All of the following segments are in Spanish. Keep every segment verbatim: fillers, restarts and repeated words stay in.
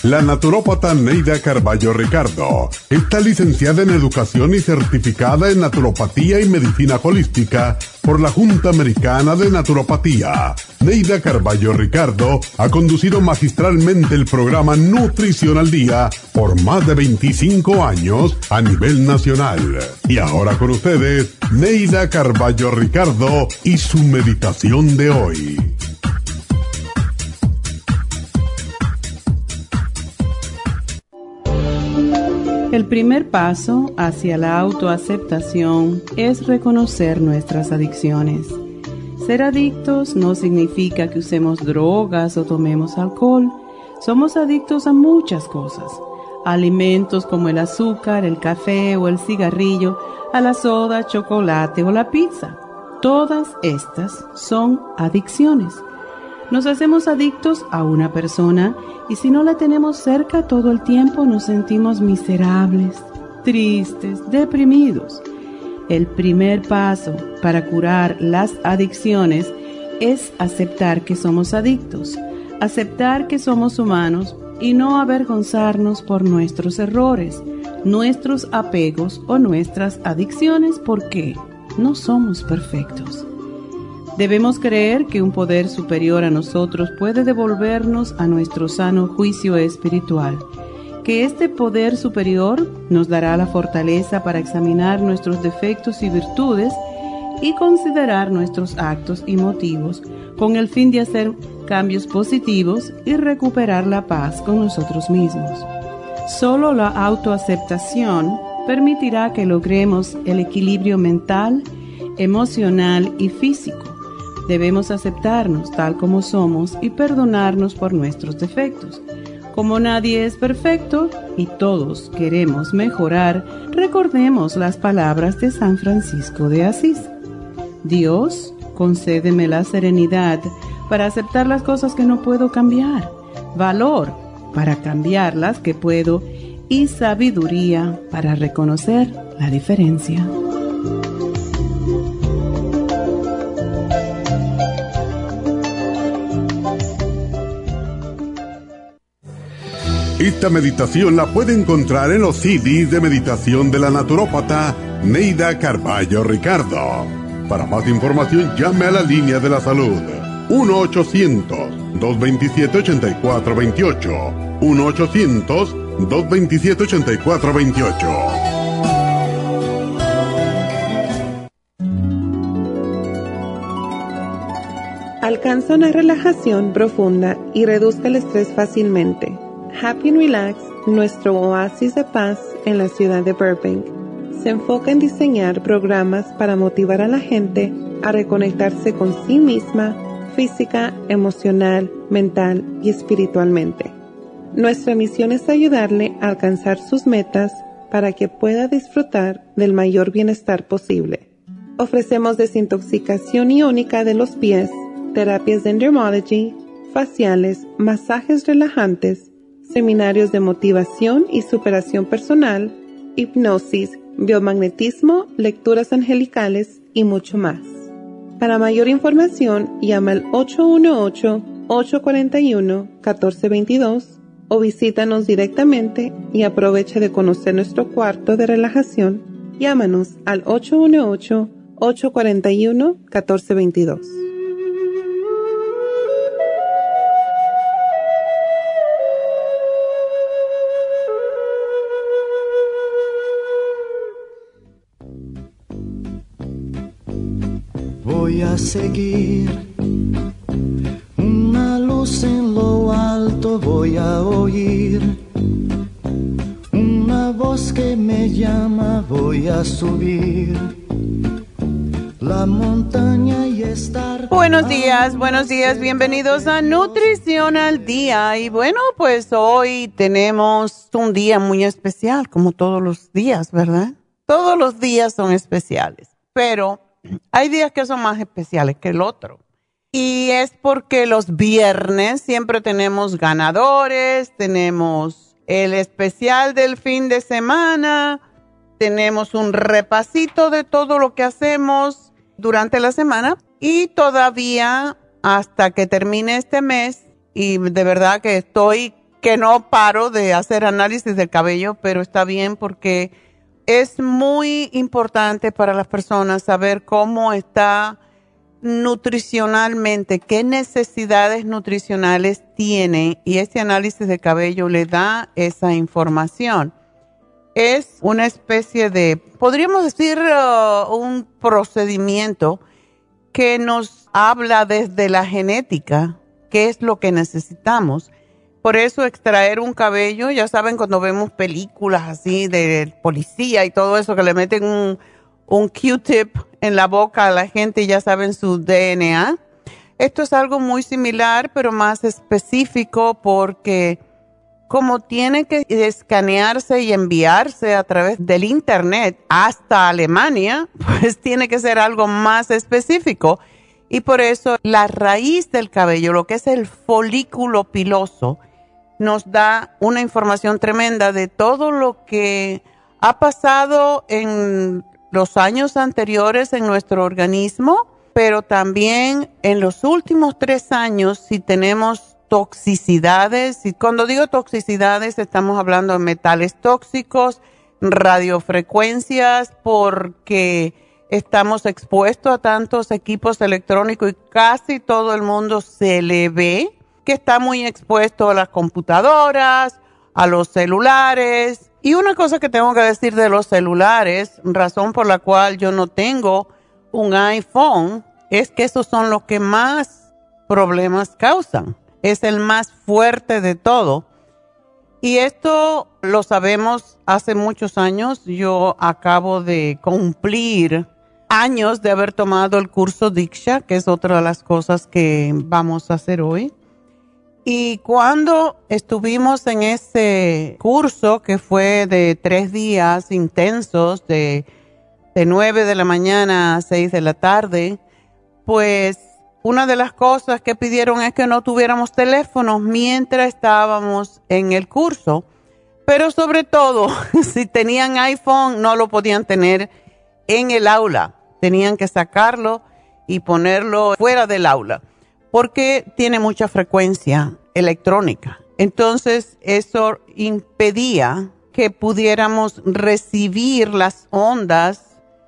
La naturópata Neida Carballo Ricardo está licenciada en Educación y certificada en Naturopatía y Medicina Holística por la Junta Americana de Naturopatía. Neida Carballo Ricardo ha conducido magistralmente el programa Nutrición al Día por más de veinticinco años a nivel nacional. Y ahora con ustedes, Neida Carballo Ricardo y su meditación de hoy. El primer paso hacia la autoaceptación es reconocer nuestras adicciones. Ser adictos no significa que usemos drogas o tomemos alcohol. Somos adictos a muchas cosas. A alimentos como el azúcar, el café o el cigarrillo, a la soda, chocolate o la pizza. Todas estas son adicciones. Nos hacemos adictos a una persona y si no la tenemos cerca todo el tiempo nos sentimos miserables, tristes, deprimidos. El primer paso para curar las adicciones es aceptar que somos adictos, aceptar que somos humanos y no avergonzarnos por nuestros errores, nuestros apegos o nuestras adicciones porque no somos perfectos. Debemos creer que un poder superior a nosotros puede devolvernos a nuestro sano juicio espiritual, que este poder superior nos dará la fortaleza para examinar nuestros defectos y virtudes y considerar nuestros actos y motivos con el fin de hacer cambios positivos y recuperar la paz con nosotros mismos. Solo la autoaceptación permitirá que logremos el equilibrio mental, emocional y físico. Debemos aceptarnos tal como somos y perdonarnos por nuestros defectos. Como nadie es perfecto y todos queremos mejorar, recordemos las palabras de San Francisco de Asís. Dios, concédeme la serenidad para aceptar las cosas que no puedo cambiar, valor para cambiar las que puedo y sabiduría para reconocer la diferencia. Esta meditación la puede encontrar en los C Ds de meditación de la naturópata Neida Carballo Ricardo. Para más información, llame a la línea de la salud uno ochocientos, dos veintisiete, ochenta y cuatro veintiocho. uno ochocientos, dos veintisiete, ochenta y cuatro veintiocho. Alcanza una relajación profunda y reduzca el estrés fácilmente. Happy and Relax, nuestro oasis de paz en la ciudad de Burbank, se enfoca en diseñar programas para motivar a la gente a reconectarse con sí misma, física, emocional, mental y espiritualmente. Nuestra misión es ayudarle a alcanzar sus metas para que pueda disfrutar del mayor bienestar posible. Ofrecemos desintoxicación iónica de los pies, terapias de Endermology, faciales, masajes relajantes, seminarios de motivación y superación personal, hipnosis, biomagnetismo, lecturas angelicales y mucho más. Para mayor información, llama al ocho uno ocho, ocho cuatro uno, uno cuatro dos dos o visítanos directamente y aprovecha de conocer nuestro cuarto de relajación. Llámanos al ocho uno ocho, ocho cuatro uno, uno cuatro dos dos. Voy a seguir una luz en lo alto, voy a oír una voz que me llama, voy a subir la montaña y estar... Buenos días, buenos días, bienvenidos a Nutrición al Día. Y bueno, pues hoy tenemos un día muy especial, como todos los días, ¿verdad? Todos los días son especiales, pero hay días que son más especiales que el otro. Y es porque los viernes siempre tenemos ganadores, tenemos el especial del fin de semana, tenemos un repasito de todo lo que hacemos durante la semana y todavía hasta que termine este mes, y de verdad que estoy que no paro de hacer análisis del cabello, pero está bien porque es muy importante para las personas saber cómo está nutricionalmente, qué necesidades nutricionales tiene, y este análisis de cabello le da esa información. Es una especie de, podríamos decir, uh, un procedimiento que nos habla desde la genética, qué es lo que necesitamos. Por eso extraer un cabello, ya saben cuando vemos películas así de policía y todo eso, que le meten un, un Q-tip en la boca a la gente y ya saben su D N A. Esto es algo muy similar, pero más específico porque como tiene que escanearse y enviarse a través del internet hasta Alemania, pues tiene que ser algo más específico. Y por eso la raíz del cabello, lo que es el folículo piloso, nos da una información tremenda de todo lo que ha pasado en los años anteriores en nuestro organismo, pero también en los últimos tres años si tenemos toxicidades. Y cuando digo toxicidades estamos hablando de metales tóxicos, radiofrecuencias, porque estamos expuestos a tantos equipos electrónicos y casi todo el mundo se le ve que está muy expuesto a las computadoras, a los celulares. Y una cosa que tengo que decir de los celulares, razón por la cual yo no tengo un iPhone, es que esos son los que más problemas causan. Es el más fuerte de todo. Y esto lo sabemos hace muchos años. Yo acabo de cumplir años de haber tomado el curso Diksha, que es otra de las cosas que vamos a hacer hoy. Y cuando estuvimos en ese curso, que fue de tres días intensos, de, de nueve de la mañana a seis de la tarde, pues una de las cosas que pidieron es que no tuviéramos teléfonos mientras estábamos en el curso. Pero sobre todo, si tenían iPhone, no lo podían tener en el aula. Tenían que sacarlo y ponerlo fuera del aula, porque tiene mucha frecuencia electrónica. Entonces, eso impedía que pudiéramos recibir las ondas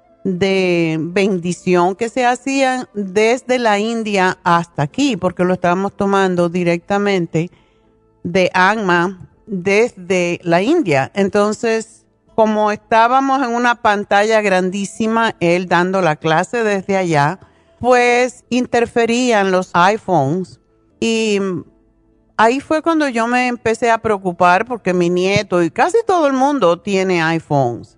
de bendición que se hacían desde la India hasta aquí, porque lo estábamos tomando directamente de Anma desde la India. Entonces, como estábamos en una pantalla grandísima, él dando la clase desde allá, pues interferían los iPhones. Y ahí fue cuando yo me empecé a preocupar porque mi nieto y casi todo el mundo tiene iPhones.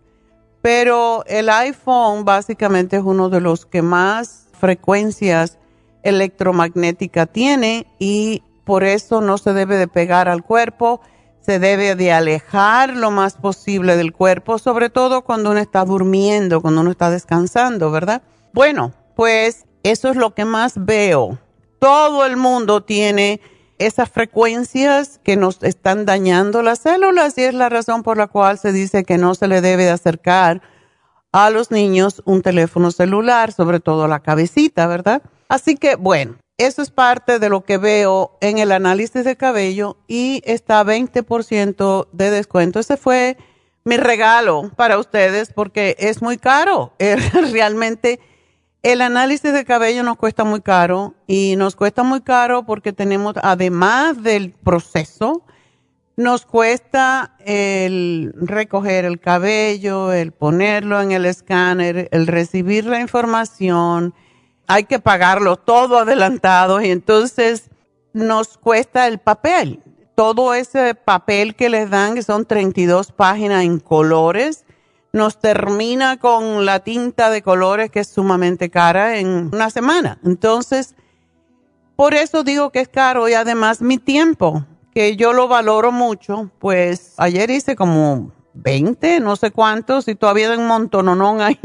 Pero el iPhone básicamente es uno de los que más frecuencias electromagnéticas tiene y por eso no se debe de pegar al cuerpo, se debe de alejar lo más posible del cuerpo, sobre todo cuando uno está durmiendo, cuando uno está descansando, ¿verdad? Bueno, pues eso es lo que más veo. Todo el mundo tiene esas frecuencias que nos están dañando las células y es la razón por la cual se dice que no se le debe de acercar a los niños un teléfono celular, sobre todo la cabecita, ¿verdad? Así que, bueno, eso es parte de lo que veo en el análisis de cabello y está a veinte por ciento de descuento. Ese fue mi regalo para ustedes porque es muy caro. Realmente el análisis de cabello nos cuesta muy caro y nos cuesta muy caro porque tenemos, además del proceso, nos cuesta el recoger el cabello, el ponerlo en el escáner, el recibir la información. Hay que pagarlo todo adelantado y entonces nos cuesta el papel. Todo ese papel que les dan, que son treinta y dos páginas en colores, nos termina con la tinta de colores que es sumamente cara en una semana. Entonces, por eso digo que es caro y además mi tiempo, que yo lo valoro mucho, pues ayer hice como veinte, no sé cuántos y todavía hay un montononón ahí.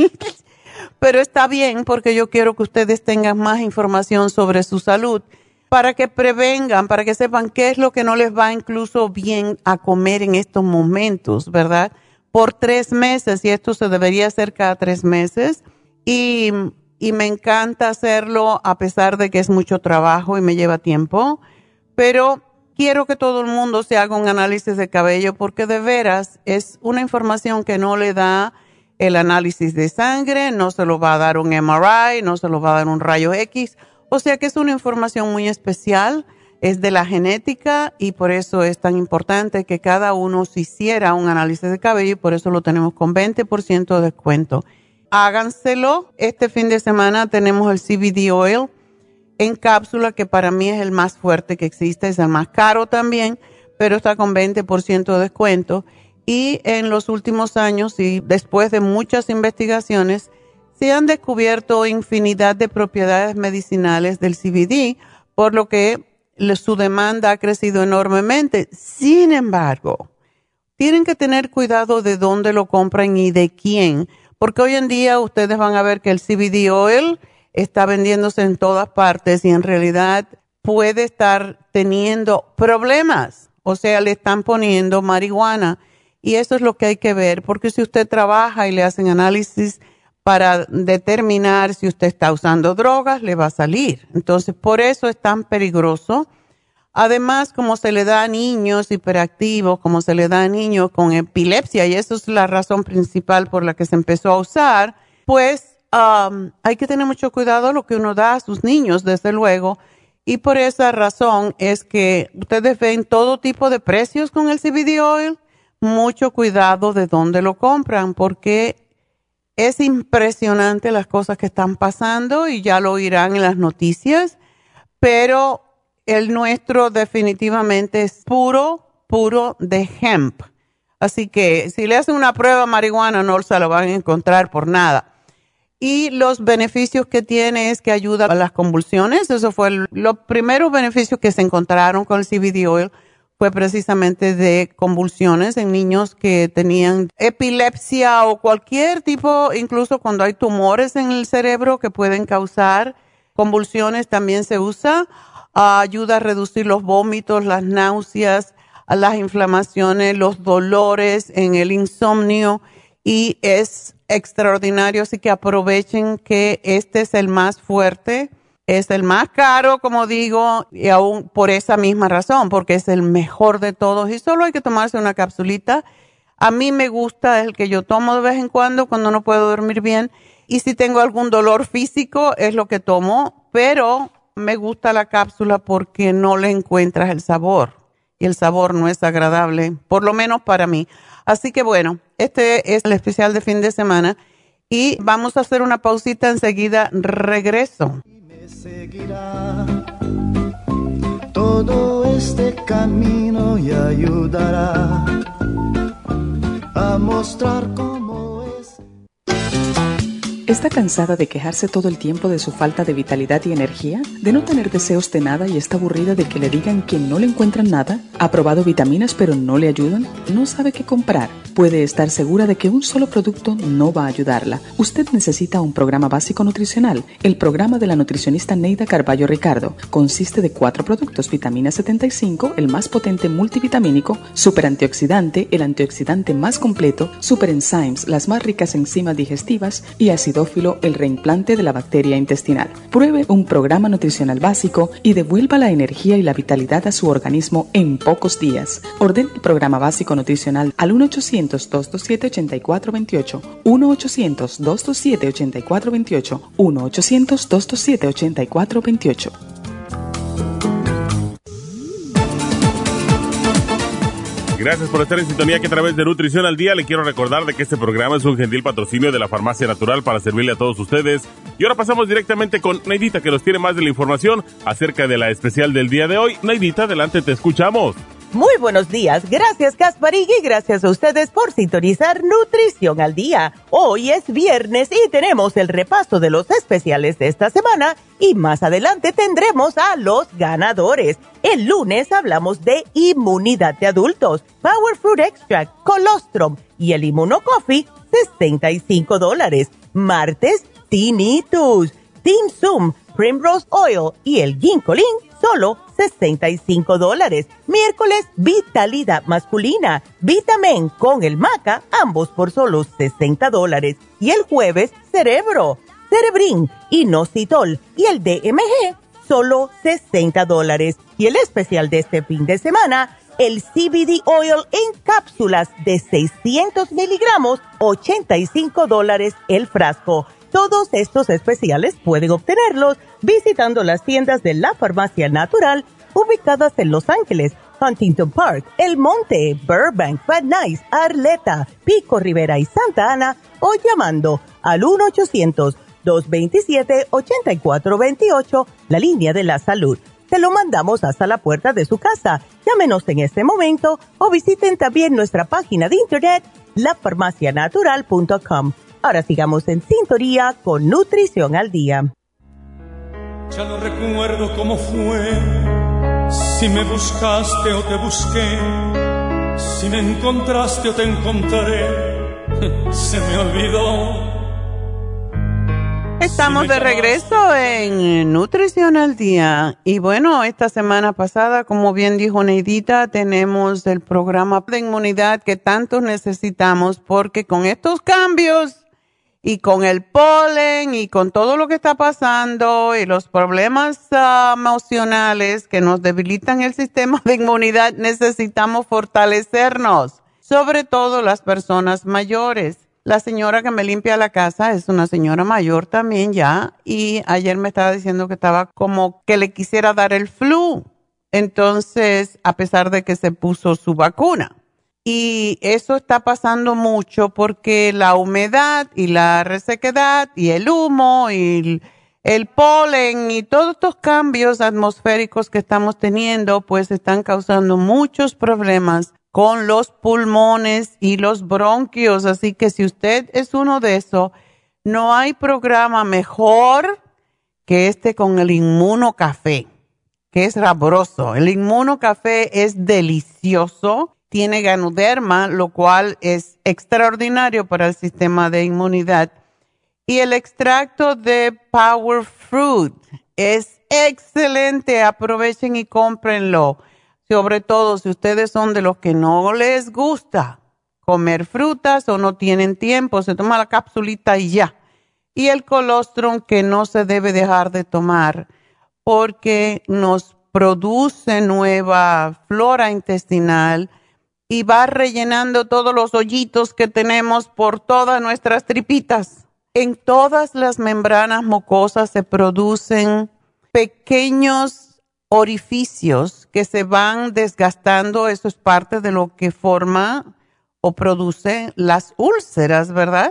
Pero está bien porque yo quiero que ustedes tengan más información sobre su salud para que prevengan, para que sepan qué es lo que no les va incluso bien a comer en estos momentos, ¿verdad? Por tres meses y esto se debería hacer cada tres meses y, y me encanta hacerlo a pesar de que es mucho trabajo y me lleva tiempo, pero quiero que todo el mundo se haga un análisis de cabello porque de veras es una información que no le da el análisis de sangre, no se lo va a dar un M R I, no se lo va a dar un rayo X. O sea que es una información muy especial, es de la genética y por eso es tan importante que cada uno se hiciera un análisis de cabello y por eso lo tenemos con veinte por ciento de descuento. Háganselo. Este fin de semana tenemos el C B D Oil en cápsula, que para mí es el más fuerte que existe, es el más caro también, pero está con veinte por ciento de descuento. Y en los últimos años y después de muchas investigaciones, se han descubierto infinidad de propiedades medicinales del C B D, por lo que su demanda ha crecido enormemente. Sin embargo, tienen que tener cuidado de dónde lo compran y de quién, porque hoy en día ustedes van a ver que el C B D Oil está vendiéndose en todas partes y en realidad puede estar teniendo problemas. O sea, le están poniendo marihuana y eso es lo que hay que ver, porque si usted trabaja y le hacen análisis para determinar si usted está usando drogas, le va a salir. Entonces, por eso es tan peligroso. Además, como se le da a niños hiperactivos, como se le da a niños con epilepsia, y eso es la razón principal por la que se empezó a usar, pues um, hay que tener mucho cuidado lo que uno da a sus niños, desde luego. Y por esa razón es que ustedes ven todo tipo de precios con el C B D Oil. Mucho cuidado de dónde lo compran, porque es impresionante las cosas que están pasando y ya lo oirán en las noticias, pero el nuestro definitivamente es puro, puro de hemp. Así que si le hacen una prueba de marihuana no se lo van a encontrar por nada. Y los beneficios que tiene es que ayuda a las convulsiones. Eso fue el, los primeros beneficios que se encontraron con el C B D Oil. Fue precisamente de convulsiones en niños que tenían epilepsia o cualquier tipo, incluso cuando hay tumores en el cerebro que pueden causar convulsiones, también se usa. Uh, ayuda a reducir los vómitos, las náuseas, las inflamaciones, los dolores, en el insomnio y es extraordinario. Así que aprovechen que este es el más fuerte. Es el más caro, como digo, y aún por esa misma razón, porque es el mejor de todos y solo hay que tomarse una capsulita. A mí me gusta el que yo tomo de vez en cuando, cuando no puedo dormir bien. Y si tengo algún dolor físico, es lo que tomo, pero me gusta la cápsula porque no le encuentras el sabor. Y el sabor no es agradable, por lo menos para mí. Así que bueno, este es el especial de fin de semana y vamos a hacer una pausita, enseguida regreso. Seguirá todo este camino y ayudará a mostrar cómo es. ¿Está cansada de quejarse todo el tiempo de su falta de vitalidad y energía? ¿De no tener deseos de nada y está aburrida de que le digan que no le encuentran nada? ¿Ha probado vitaminas pero no le ayudan? ¿No sabe qué comprar? Puede estar segura de que un solo producto no va a ayudarla. Usted necesita un programa básico nutricional. El programa de la nutricionista Neida Carballo Ricardo consiste de cuatro productos: vitamina setenta y cinco, el más potente multivitamínico; super antioxidante, el antioxidante más completo; super enzymes, las más ricas enzimas digestivas; y acidófilo, el reimplante de la bacteria intestinal. Pruebe un programa nutricional básico y devuelva la energía y la vitalidad a su organismo en pocos días. Ordene el programa básico nutricional al uno ochocientos, dos dos siete, ocho cuatro dos ocho, uno ochocientos, dos dos siete, ocho cuatro dos ocho, uno ochocientos, dos dos siete, ocho cuatro dos ocho. Gracias por estar en sintonía, que a través de Nutrición al Día le quiero recordar de que este programa es un gentil patrocinio de la Farmacia Natural para servirle a todos ustedes. Y ahora pasamos directamente con Neidita, que nos tiene más de la información acerca de la especial del día de hoy. Neidita, adelante, te escuchamos. Muy buenos días, gracias Gasparín y gracias a ustedes por sintonizar Nutrición al Día. Hoy es viernes y tenemos el repaso de los especiales de esta semana y más adelante tendremos a los ganadores. El lunes hablamos de inmunidad de adultos, Power Fruit Extract, Colostrum y el Immuno Coffee, sesenta y cinco dólares. Martes, Tinnitus, Tinsum, Primrose Oil y el Ginkolin, solo sesenta y cinco dólares. Miércoles, Vitalidad Masculina, Vitamin con el Maca, ambos por solo sesenta dólares. Y el jueves, Cerebro, Cerebrin, Inositol y el D M G, solo sesenta dólares. Y el especial de este fin de semana, el C B D Oil en cápsulas de seiscientos miligramos, ochenta y cinco dólares el frasco. Todos estos especiales pueden obtenerlos visitando las tiendas de la Farmacia Natural ubicadas en Los Ángeles, Huntington Park, El Monte, Burbank, Van Nuys, Arleta, Pico Rivera y Santa Ana, o llamando al uno ochocientos, dos veintisiete, ochenta y cuatro veintiocho, la línea de la salud. Te lo mandamos hasta la puerta de su casa. Llámenos en este momento o visiten también nuestra página de internet, la farmacia natural punto com. Ahora sigamos en sintonía con Nutrición al Día. Ya no recuerdo cómo fue, si me buscaste o te busqué, si me encontraste o te encontraré, se me olvidó. Estamos de regreso en Nutrición al Día. Y bueno, esta semana pasada, como bien dijo Neidita, tenemos el programa de inmunidad que tanto necesitamos, porque con estos cambios y con el polen y con todo lo que está pasando y los problemas uh, emocionales que nos debilitan el sistema de inmunidad, necesitamos fortalecernos, sobre todo las personas mayores. La señora que me limpia la casa es una señora mayor también ya, y ayer me estaba diciendo que estaba como que le quisiera dar el flu. Entonces, a pesar de que se puso su vacuna. Y eso está pasando mucho porque la humedad y la resequedad y el humo y el, el polen y todos estos cambios atmosféricos que estamos teniendo, pues están causando muchos problemas con los pulmones y los bronquios. Así que si usted es uno de esos, no hay programa mejor que este con el Inmunocafé, que es sabroso. El Inmunocafé es delicioso, tiene Ganoderma, lo cual es extraordinario para el sistema de inmunidad. Y el extracto de Power Fruit es excelente, aprovechen y cómprenlo. Sobre todo si ustedes son de los que no les gusta comer frutas o no tienen tiempo, se toma la capsulita y ya. Y el colostrum, que no se debe dejar de tomar porque nos produce nueva flora intestinal y va rellenando todos los hoyitos que tenemos por todas nuestras tripitas. En todas las membranas mucosas se producen pequeños orificios que se van desgastando. Eso es parte de lo que forma o produce las úlceras, ¿verdad?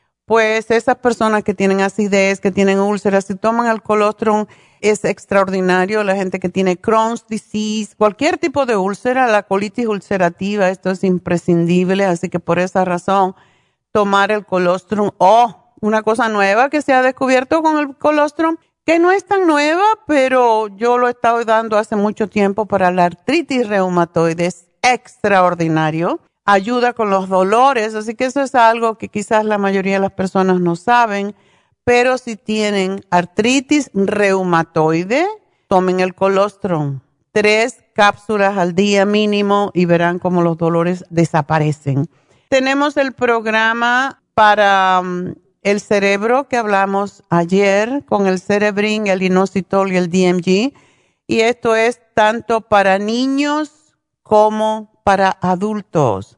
Pues esas personas que tienen acidez, que tienen úlceras, si toman el colostrum, es extraordinario. La gente que tiene Crohn's disease, cualquier tipo de úlcera, la colitis ulcerativa, esto es imprescindible. Así que por esa razón, tomar el colostrum. Oh, una cosa nueva que se ha descubierto con el colostrum, que no es tan nueva, pero yo lo he estado dando hace mucho tiempo para la artritis reumatoide. Es extraordinario. Ayuda con los dolores, así que eso es algo que quizás la mayoría de las personas no saben, pero si tienen artritis reumatoide, tomen el colostrum, tres cápsulas al día mínimo y verán cómo los dolores desaparecen. Tenemos el programa para um, el cerebro que hablamos ayer con el Cerebrin, el Inositol y el D M G, y esto es tanto para niños como para adultos.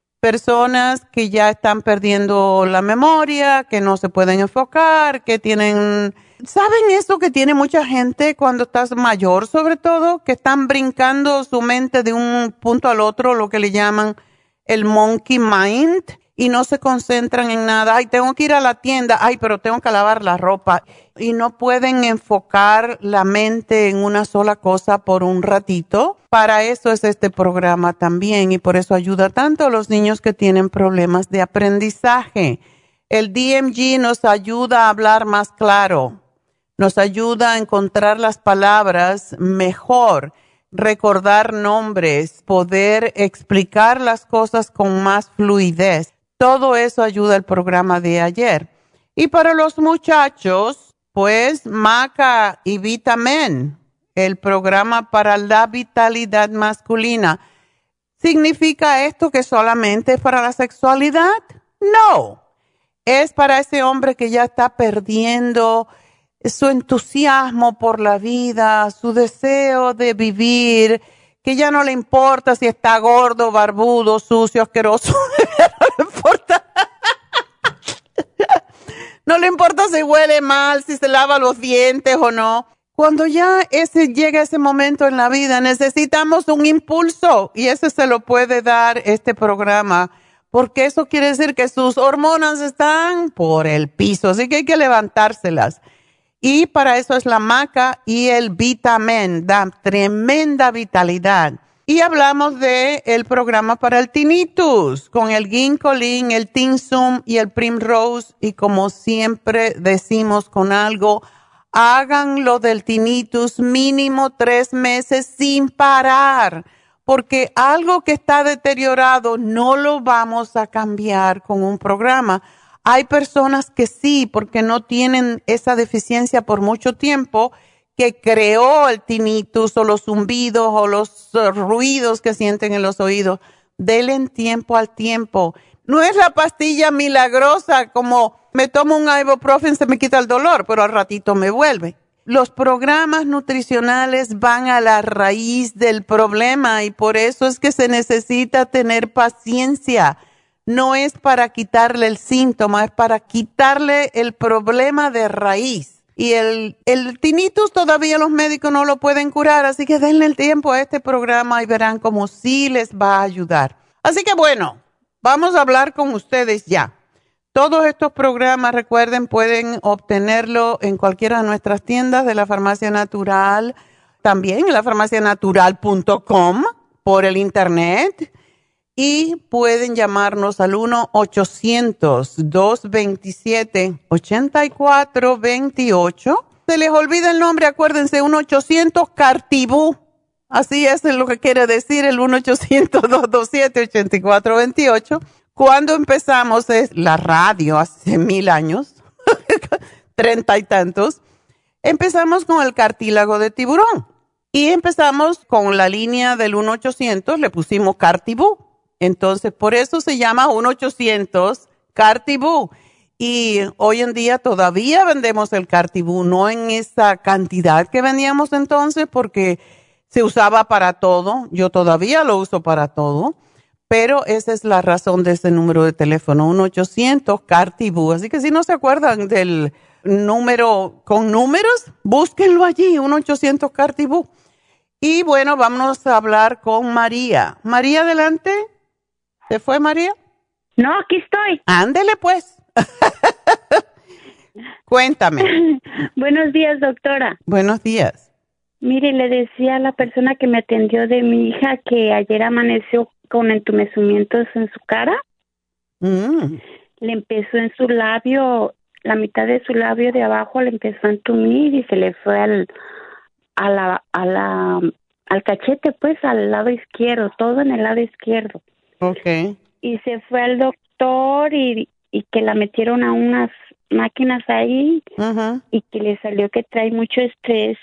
Personas que ya están perdiendo la memoria, que no se pueden enfocar, que tienen... ¿Saben eso que tiene mucha gente cuando estás mayor, sobre todo? Que están brincando su mente de un punto al otro, lo que le llaman el monkey mind, y no se concentran en nada. Ay, tengo que ir a la tienda. Ay, pero tengo que lavar la ropa. Y no pueden enfocar la mente en una sola cosa por un ratito. Para eso es este programa también, y por eso ayuda tanto a los niños que tienen problemas de aprendizaje. El D M G nos ayuda a hablar más claro, nos ayuda a encontrar las palabras mejor, recordar nombres, poder explicar las cosas con más fluidez. Todo eso ayuda al programa de ayer. Y para los muchachos, pues Maca y Vitamin, el programa para la vitalidad masculina. ¿Significa esto que solamente es para la sexualidad? No. Es para ese hombre que ya está perdiendo su entusiasmo por la vida, su deseo de vivir, que ya no le importa si está gordo, barbudo, sucio, asqueroso, no le importa. No le importa si huele mal, si se lava los dientes o no. Cuando ya ese llega ese momento en la vida, necesitamos un impulso y ese se lo puede dar este programa, porque eso quiere decir que sus hormonas están por el piso, así que hay que levantárselas. Y para eso es la maca y el Vitamin, da tremenda vitalidad. Y hablamos de el programa para el tinnitus, con el Ginkolin, el Tinsum y el Primrose. Y como siempre decimos con algo, hagan lo del tinnitus mínimo tres meses sin parar, porque algo que está deteriorado no lo vamos a cambiar con un programa. Hay personas que sí, porque no tienen esa deficiencia por mucho tiempo, que creó el tinnitus o los zumbidos o los uh, ruidos que sienten en los oídos. Denle tiempo al tiempo. No es la pastilla milagrosa como me tomo un ibuprofen, se me quita el dolor, pero al ratito me vuelve. Los programas nutricionales van a la raíz del problema y por eso es que se necesita tener paciencia. No es para quitarle el síntoma, es para quitarle el problema de raíz. Y el, el tinnitus todavía los médicos no lo pueden curar, así que denle el tiempo a este programa y verán cómo sí les va a ayudar. Así que bueno, vamos a hablar con ustedes ya. Todos estos programas, recuerden, pueden obtenerlo en cualquiera de nuestras tiendas de la Farmacia Natural, también en la farmacia natural punto com, por el internet. Y pueden llamarnos al uno ochocientos, dos veintisiete, ochenta y cuatro veintiocho. Se les olvida el nombre, acuérdense, uno ochocientos Cartibú. Así es lo que quiere decir el uno ochocientos, dos veintisiete, ochenta y cuatro veintiocho. Cuando empezamos es la radio, hace mil años, treinta y tantos, empezamos con el cartílago de tiburón. Y empezamos con la línea del uno ochocientos, le pusimos Cartibú. Entonces, por eso se llama uno ochocientos Cartibú. Y hoy en día todavía vendemos el Cartibú, no en esa cantidad que vendíamos entonces, porque se usaba para todo. Yo todavía lo uso para todo. Pero esa es la razón de ese número de teléfono, uno ochocientos Cartibú. Así que si no se acuerdan del número con números, búsquenlo allí, uno ochocientos Cartibú. Y bueno, vamos a hablar con María. María, adelante. ¿Se fue María? No, aquí estoy. Ándele pues. Cuéntame. Buenos días, doctora. Buenos días. Mire, le decía a la persona que me atendió de mi hija que ayer amaneció con entumecimientos en su cara. Mm. Le empezó en su labio, la mitad de su labio de abajo le empezó a entumir y se le fue al, a la, a la, al cachete, pues, al lado izquierdo, todo en el lado izquierdo. Okay. Y se fue al doctor y, y que la metieron a unas máquinas ahí uh-huh. y que le salió que trae mucho estrés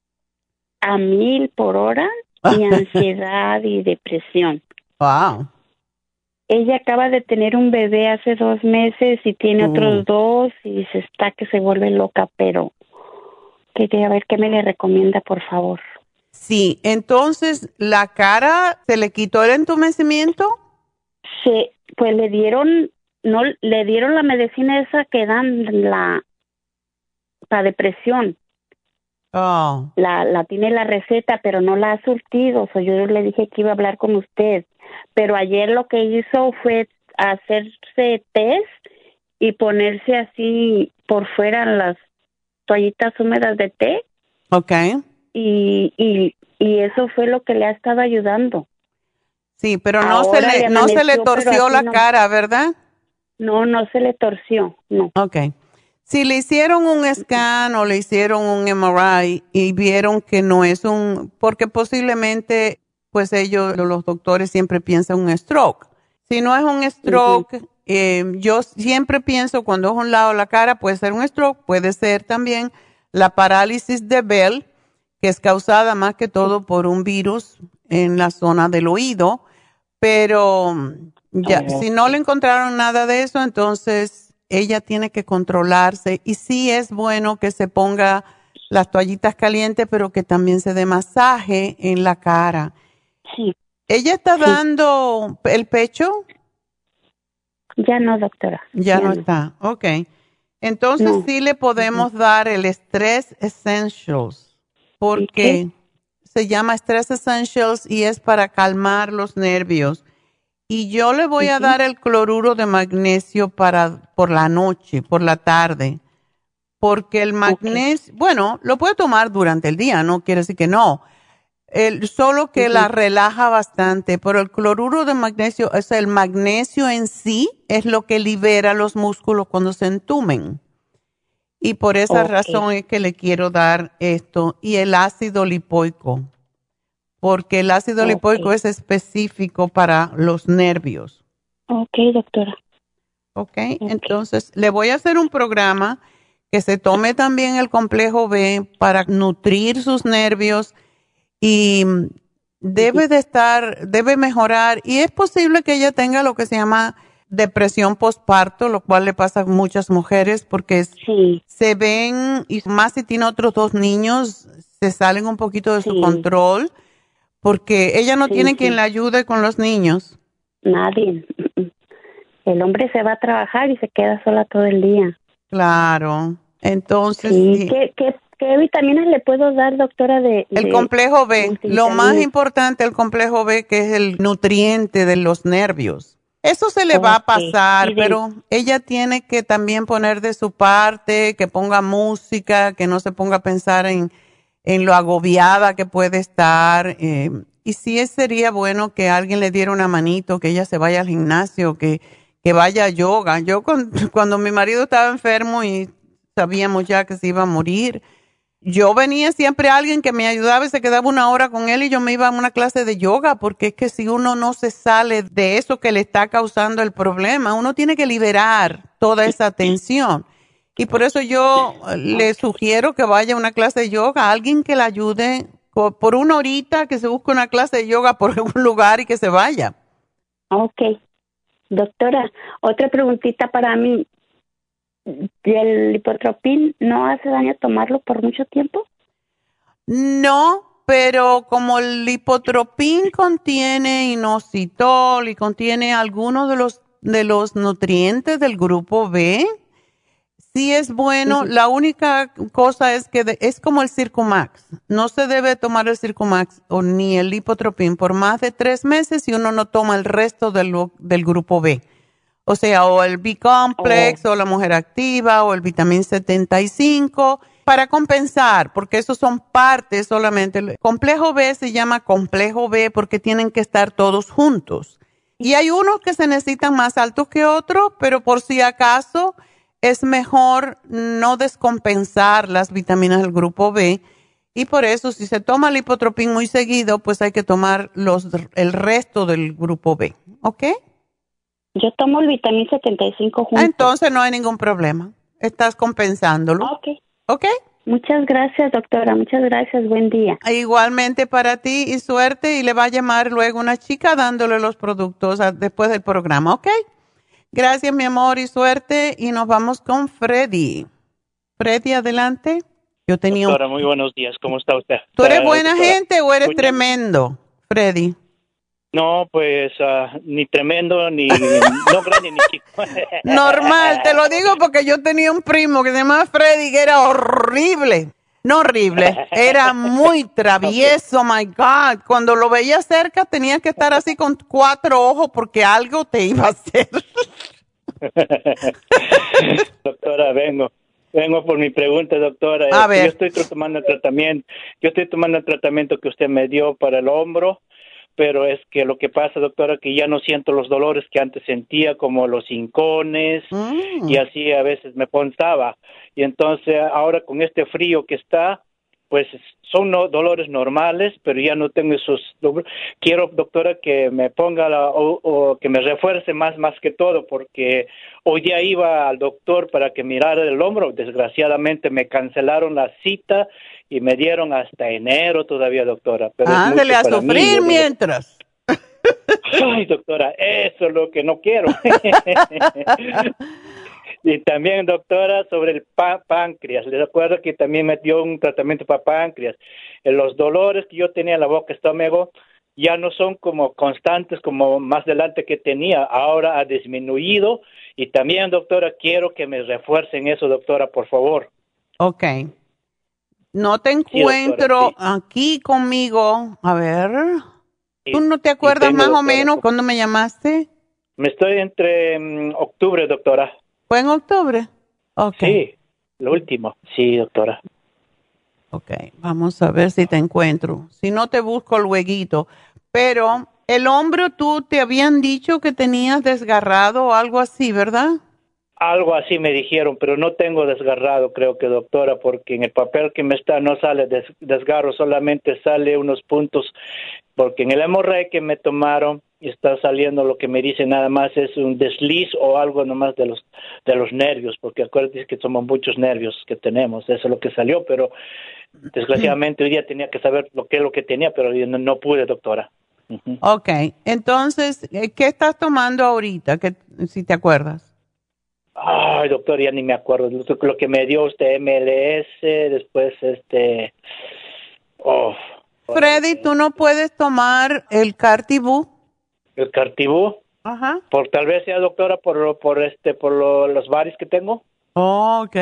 a mil por hora y ansiedad y depresión. Wow. Ella acaba de tener un bebé hace dos meses y tiene uh. otros dos y se está que se vuelve loca, pero quería ver qué me le recomienda, por favor. Sí, entonces, ¿la cara se le quitó el entumecimiento? Sí, pues le dieron, no, le dieron la medicina esa que dan la para depresión. Oh. La, la tiene la receta, pero no la ha surtido. O sea, yo le dije que iba a hablar con usted. Pero ayer lo que hizo fue hacerse test y ponerse así por fuera las toallitas húmedas de té. Okay. Y, y, y eso fue lo que le ha estado ayudando. Sí, pero no se le, le no se le torció la no, cara, ¿verdad? No, no se le torció, no. Okay. Si le hicieron un scan o le hicieron un M R I y vieron que no es un, porque posiblemente, pues ellos, los doctores siempre piensan un stroke. Si no es un stroke, uh-huh. eh, yo siempre pienso cuando es un lado de la cara puede ser un stroke, puede ser también la parálisis de Bell, que es causada más que todo por un virus en la zona del oído, pero ya, uh-huh. si no le encontraron nada de eso, entonces ella tiene que controlarse y sí es bueno que se ponga las toallitas calientes, pero que también se dé masaje en la cara. Sí. ¿Ella está sí. dando el pecho? Ya no, doctora. Ya, ya no, no está, ok. Entonces no. sí le podemos uh-huh. dar el Stress Essentials, porque ¿qué? Se llama Stress Essentials y es para calmar los nervios. Y yo le voy uh-huh. a dar el cloruro de magnesio para por la noche, por la tarde, porque el magnesio, okay. bueno, lo puede tomar durante el día, no quiere decir que no, el, solo que uh-huh. la relaja bastante, pero el cloruro de magnesio, o sea, el magnesio en sí es lo que libera los músculos cuando se entumen. Y por esa okay. razón es que le quiero dar esto. Y el ácido lipoico, porque el ácido okay. lipoico es específico para los nervios. Ok, doctora. Okay. ok, entonces le voy a hacer un programa que se tome también el complejo B para nutrir sus nervios y debe de estar, debe mejorar y es posible que ella tenga lo que se llama depresión postparto, lo cual le pasa a muchas mujeres porque sí. se ven, y más si tiene otros dos niños, se salen un poquito de sí. su control porque ella no sí, tiene sí. quien la ayude con los niños. Nadie. El hombre se va a trabajar y se queda sola todo el día. Claro. Entonces, sí. sí. ¿Qué, qué, ¿Qué vitaminas le puedo dar, doctora? De, el de complejo B. Lo más importante, el complejo B, que es el nutriente de los nervios. Eso se le okay. va a pasar, de... pero ella tiene que también poner de su parte, que ponga música, que no se ponga a pensar en, en lo agobiada que puede estar. Eh, y sí sería bueno que alguien le diera una manito, que ella se vaya al gimnasio, que, que vaya a yoga. Yo con, cuando mi marido estaba enfermo y sabíamos ya que se iba a morir, yo venía siempre a alguien que me ayudaba y se quedaba una hora con él y yo me iba a una clase de yoga, porque es que si uno no se sale de eso que le está causando el problema, uno tiene que liberar toda esa tensión. Y por eso yo le sugiero que vaya a una clase de yoga, a alguien que la ayude por una horita, que se busque una clase de yoga por un lugar y que se vaya. Ok. Doctora, otra preguntita para mí. ¿El lipotropín no hace daño tomarlo por mucho tiempo? No, pero como el lipotropín contiene inositol y contiene algunos de los de los nutrientes del grupo B, sí es bueno. Uh-huh. La única cosa es que de, es como el Circumax. No se debe tomar el Circumax o ni el lipotropín por más de tres meses si uno no toma el resto del, del grupo B. O sea, o el B-Complex, oh. o la mujer activa, o el vitamín setenta y cinco, para compensar, porque esos son partes solamente. El complejo B se llama complejo B porque tienen que estar todos juntos. Y hay unos que se necesitan más altos que otros, pero por si acaso es mejor no descompensar las vitaminas del grupo B. Y por eso, si se toma el lipotropín muy seguido, pues hay que tomar los, el resto del grupo B. ¿Ok? Yo tomo el vitamín setenta y cinco juntos. Entonces no hay ningún problema. Estás compensándolo. Ok. Ok. Muchas gracias, doctora. Muchas gracias. Buen día. Igualmente para ti y suerte. Y le va a llamar luego una chica dándole los productos a, después del programa. ¿Ok? Gracias, mi amor, y suerte. Y nos vamos con Freddy. Freddy, adelante. Yo tenía Doctora, un... muy buenos días. ¿Cómo está usted? ¿Tú eres buena doctora? gente o eres Muy tremendo, Freddy? No, pues uh, ni tremendo, ni no grande, ni chico. Normal, te lo digo porque yo tenía un primo que se llamaba Freddy, que era horrible. No horrible, era muy travieso, okay. My God. Cuando lo veía cerca tenías que estar así con cuatro ojos porque algo te iba a hacer. Doctora, vengo. Vengo por mi pregunta, doctora. A ver. Yo estoy tomando el tratamiento. Yo estoy tomando el tratamiento que usted me dio para el hombro. Pero es que lo que pasa, doctora, que ya no siento los dolores que antes sentía, como los hincones, mm. y así a veces me ponzaba. Y entonces ahora con este frío que está, pues son no, dolores normales, pero ya no tengo esos dolores. Quiero, doctora, que me ponga la, o, o que me refuerce más, más que todo, porque hoy día iba al doctor para que mirara el hombro. Desgraciadamente me cancelaron la cita y me dieron hasta enero todavía, doctora. Pero ándale a sufrir mí, mientras. Ay, doctora, eso es lo que no quiero. Y también, doctora, sobre el pá- páncreas. Les recuerdo que también me dio un tratamiento para páncreas. Eh, Los dolores que yo tenía en la boca, estómago, ya no son como constantes como más adelante que tenía. Ahora ha disminuido. Y también, doctora, quiero que me refuercen eso, doctora, por favor. Ok. No te Sí, encuentro doctora, sí. aquí conmigo. A ver. Sí, ¿Tú no te sí acuerdas tengo, más o doctora. menos cuándo me llamaste? Me estoy entre mm, octubre, doctora. ¿Fue en octubre? Ok. Sí, lo último. Sí, doctora. Ok, vamos a ver si te encuentro. Si no, te busco lueguito. Pero el hombro, tú te habían dicho que tenías desgarrado o algo así, ¿verdad? Algo así me dijeron, pero no tengo desgarrado, creo que, doctora, porque en el papel que me está no sale des- desgarro, solamente sale unos puntos, porque en el hemorray que me tomaron está saliendo lo que me dice nada más es un desliz o algo nomás de los de los nervios, porque acuérdense que somos muchos nervios que tenemos, eso es lo que salió, pero desgraciadamente hoy día tenía que saber lo que es lo que tenía, pero yo no, no pude, doctora. Ujú. Ok, entonces, ¿qué estás tomando ahorita? Que, si te acuerdas. Ay, doctor, ya ni me acuerdo. Lo, lo que me dio usted, M L S, después este... Oh, Freddy, ¿tú no puedes tomar el Cartibú? el Cartibú. Ajá. Por tal vez sea, doctora, por lo- por este por lo- los bares que tengo. Oh, ok.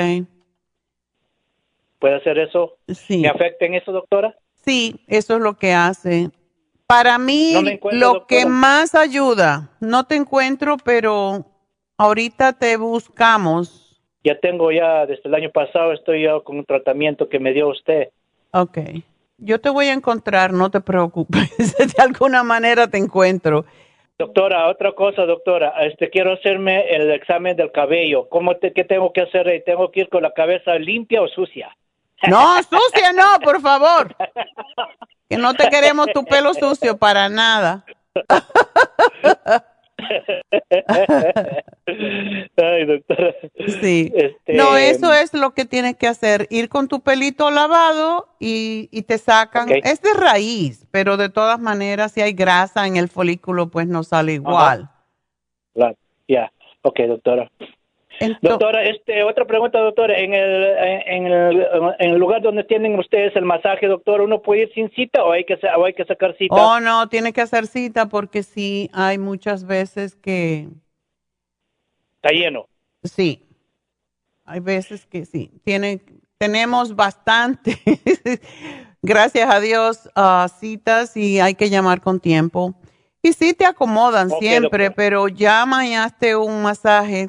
¿Puede hacer eso? Sí. ¿Me afecta en eso, doctora? Sí, eso es lo que hace. Para mí, No me encuentro, lo doctora. que más ayuda, no te encuentro, pero ahorita te buscamos. Ya tengo ya, desde el año pasado, estoy ya con un tratamiento que me dio usted. Ok. Yo te voy a encontrar, no te preocupes. De alguna manera te encuentro. Doctora, otra cosa, doctora, este quiero hacerme el examen del cabello. ¿Cómo te, qué tengo que hacer ahí? ¿Tengo que ir con la cabeza limpia o sucia? No, sucia no, por favor. Que no te queremos tu pelo sucio para nada. Ay, doctora. Sí. Este, No, eso es lo que tienes que hacer, ir con tu pelito lavado y, y te sacan. Ok. Es de raíz, pero de todas maneras, si hay grasa en el folículo, pues no sale igual. la- Ya, ok, doctora. Ento- Doctora, este, otra pregunta, doctora. En el, en, el, en el lugar donde tienen ustedes el masaje, doctora, ¿uno puede ir sin cita o hay que, sa- o hay que sacar cita? Oh, no, tiene que hacer cita porque sí, hay muchas veces que Está lleno. sí. Hay veces que sí. Tiene, tenemos bastante, gracias a Dios, ah, citas y hay que llamar con tiempo. Y sí te acomodan Ok, siempre, doctora. pero llama y hazte un masaje.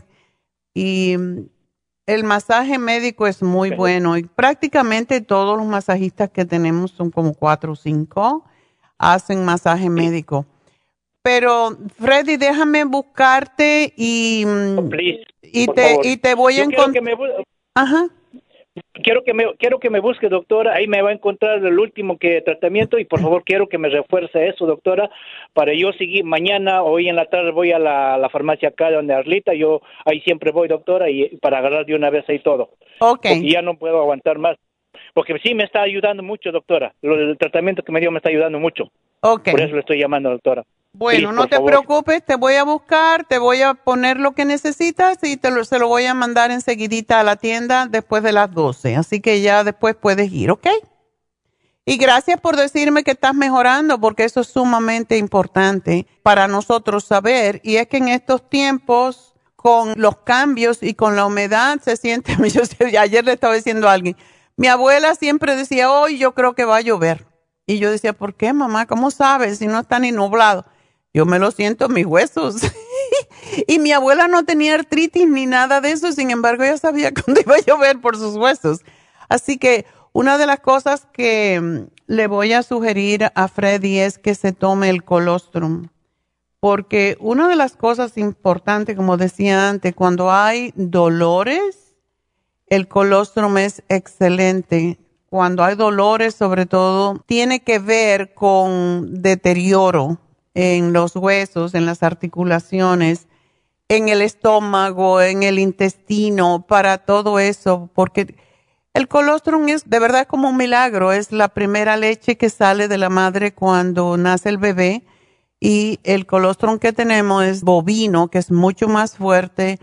Y mm, el masaje médico es muy Ok. bueno. Y prácticamente todos los masajistas que tenemos, son como cuatro o cinco, hacen masaje médico. Pero, Freddy, déjame buscarte y, mm, Please, y, por te, favor. y te voy a Yo quiero que encontrar. me bu- Ajá. Quiero que me quiero que me busque, doctora. Ahí me va a encontrar el último que tratamiento y por favor quiero que me refuerce eso, doctora, para yo seguir mañana o hoy en la tarde voy a la, la farmacia acá donde Arlita. Yo ahí siempre voy, doctora, y para agarrar de una vez ahí todo. Ok. Porque ya no puedo aguantar más. Porque sí me está ayudando mucho, doctora. Lo, el tratamiento que me dio me está ayudando mucho. Ok. Por eso le estoy llamando, doctora. Bueno, Please, no por te favor. preocupes, te voy a buscar, te voy a poner lo que necesitas y te lo, se lo voy a mandar enseguidita a la tienda después de las doce. Así que ya después puedes ir, ¿ok? Y gracias por decirme que estás mejorando, porque eso es sumamente importante para nosotros saber. Y es que en estos tiempos, con los cambios y con la humedad, se siente... Yo sé, ayer le estaba diciendo a alguien, mi abuela siempre decía, hoy yo creo que va a llover. Y yo decía, ¿por qué, mamá? ¿Cómo sabes si no está ni nublado? Yo me lo siento en mis huesos. Y mi abuela no tenía artritis ni nada de eso, sin embargo, ella sabía cuándo iba a llover por sus huesos. Así que una de las cosas que mm, le voy a sugerir a Freddy es que se tome el colostrum. Porque una de las cosas importantes, como decía antes, cuando hay dolores, el colostrum es excelente. Cuando hay dolores, sobre todo, tiene que ver con deterioro en los huesos, en las articulaciones, en el estómago, en el intestino, para todo eso, porque el colostrum es de verdad como un milagro, es la primera leche que sale de la madre cuando nace el bebé y el colostrum que tenemos es bovino, que es mucho más fuerte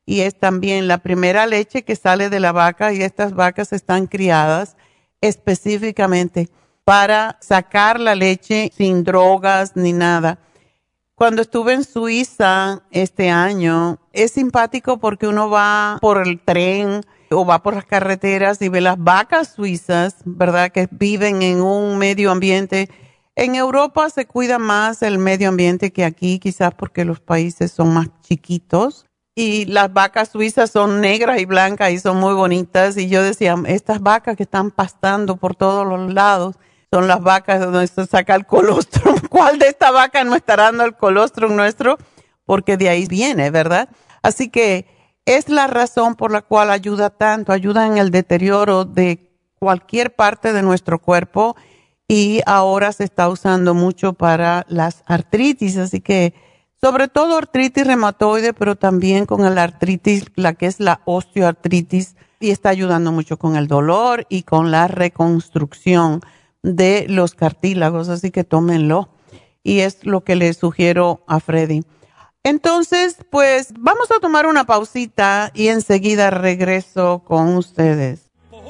y es también la primera leche que sale de la vaca, y estas vacas están criadas específicamente para sacar la leche sin drogas ni nada. Cuando estuve en Suiza este año, es simpático porque uno va por el tren o va por las carreteras y ve las vacas suizas, ¿verdad?, que viven en un medio ambiente. En Europa se cuida más el medio ambiente que aquí, quizás porque los países son más chiquitos. Y las vacas suizas son negras y blancas y son muy bonitas. Y yo decía, estas vacas que están pastando por todos los lados son las vacas donde se saca el colostrum. ¿Cuál de esta vaca no estará dando el colostrum nuestro? Porque de ahí viene, ¿verdad? Así que es la razón por la cual ayuda tanto, ayuda en el deterioro de cualquier parte de nuestro cuerpo, y ahora se está usando mucho para las artritis, así que sobre todo artritis reumatoide, pero también con la artritis, la que es la osteoartritis, y está ayudando mucho con el dolor y con la reconstrucción de los cartílagos, así que tómenlo, y es lo que le sugiero a Freddy. Entonces, pues vamos a tomar una pausita y enseguida regreso con ustedes.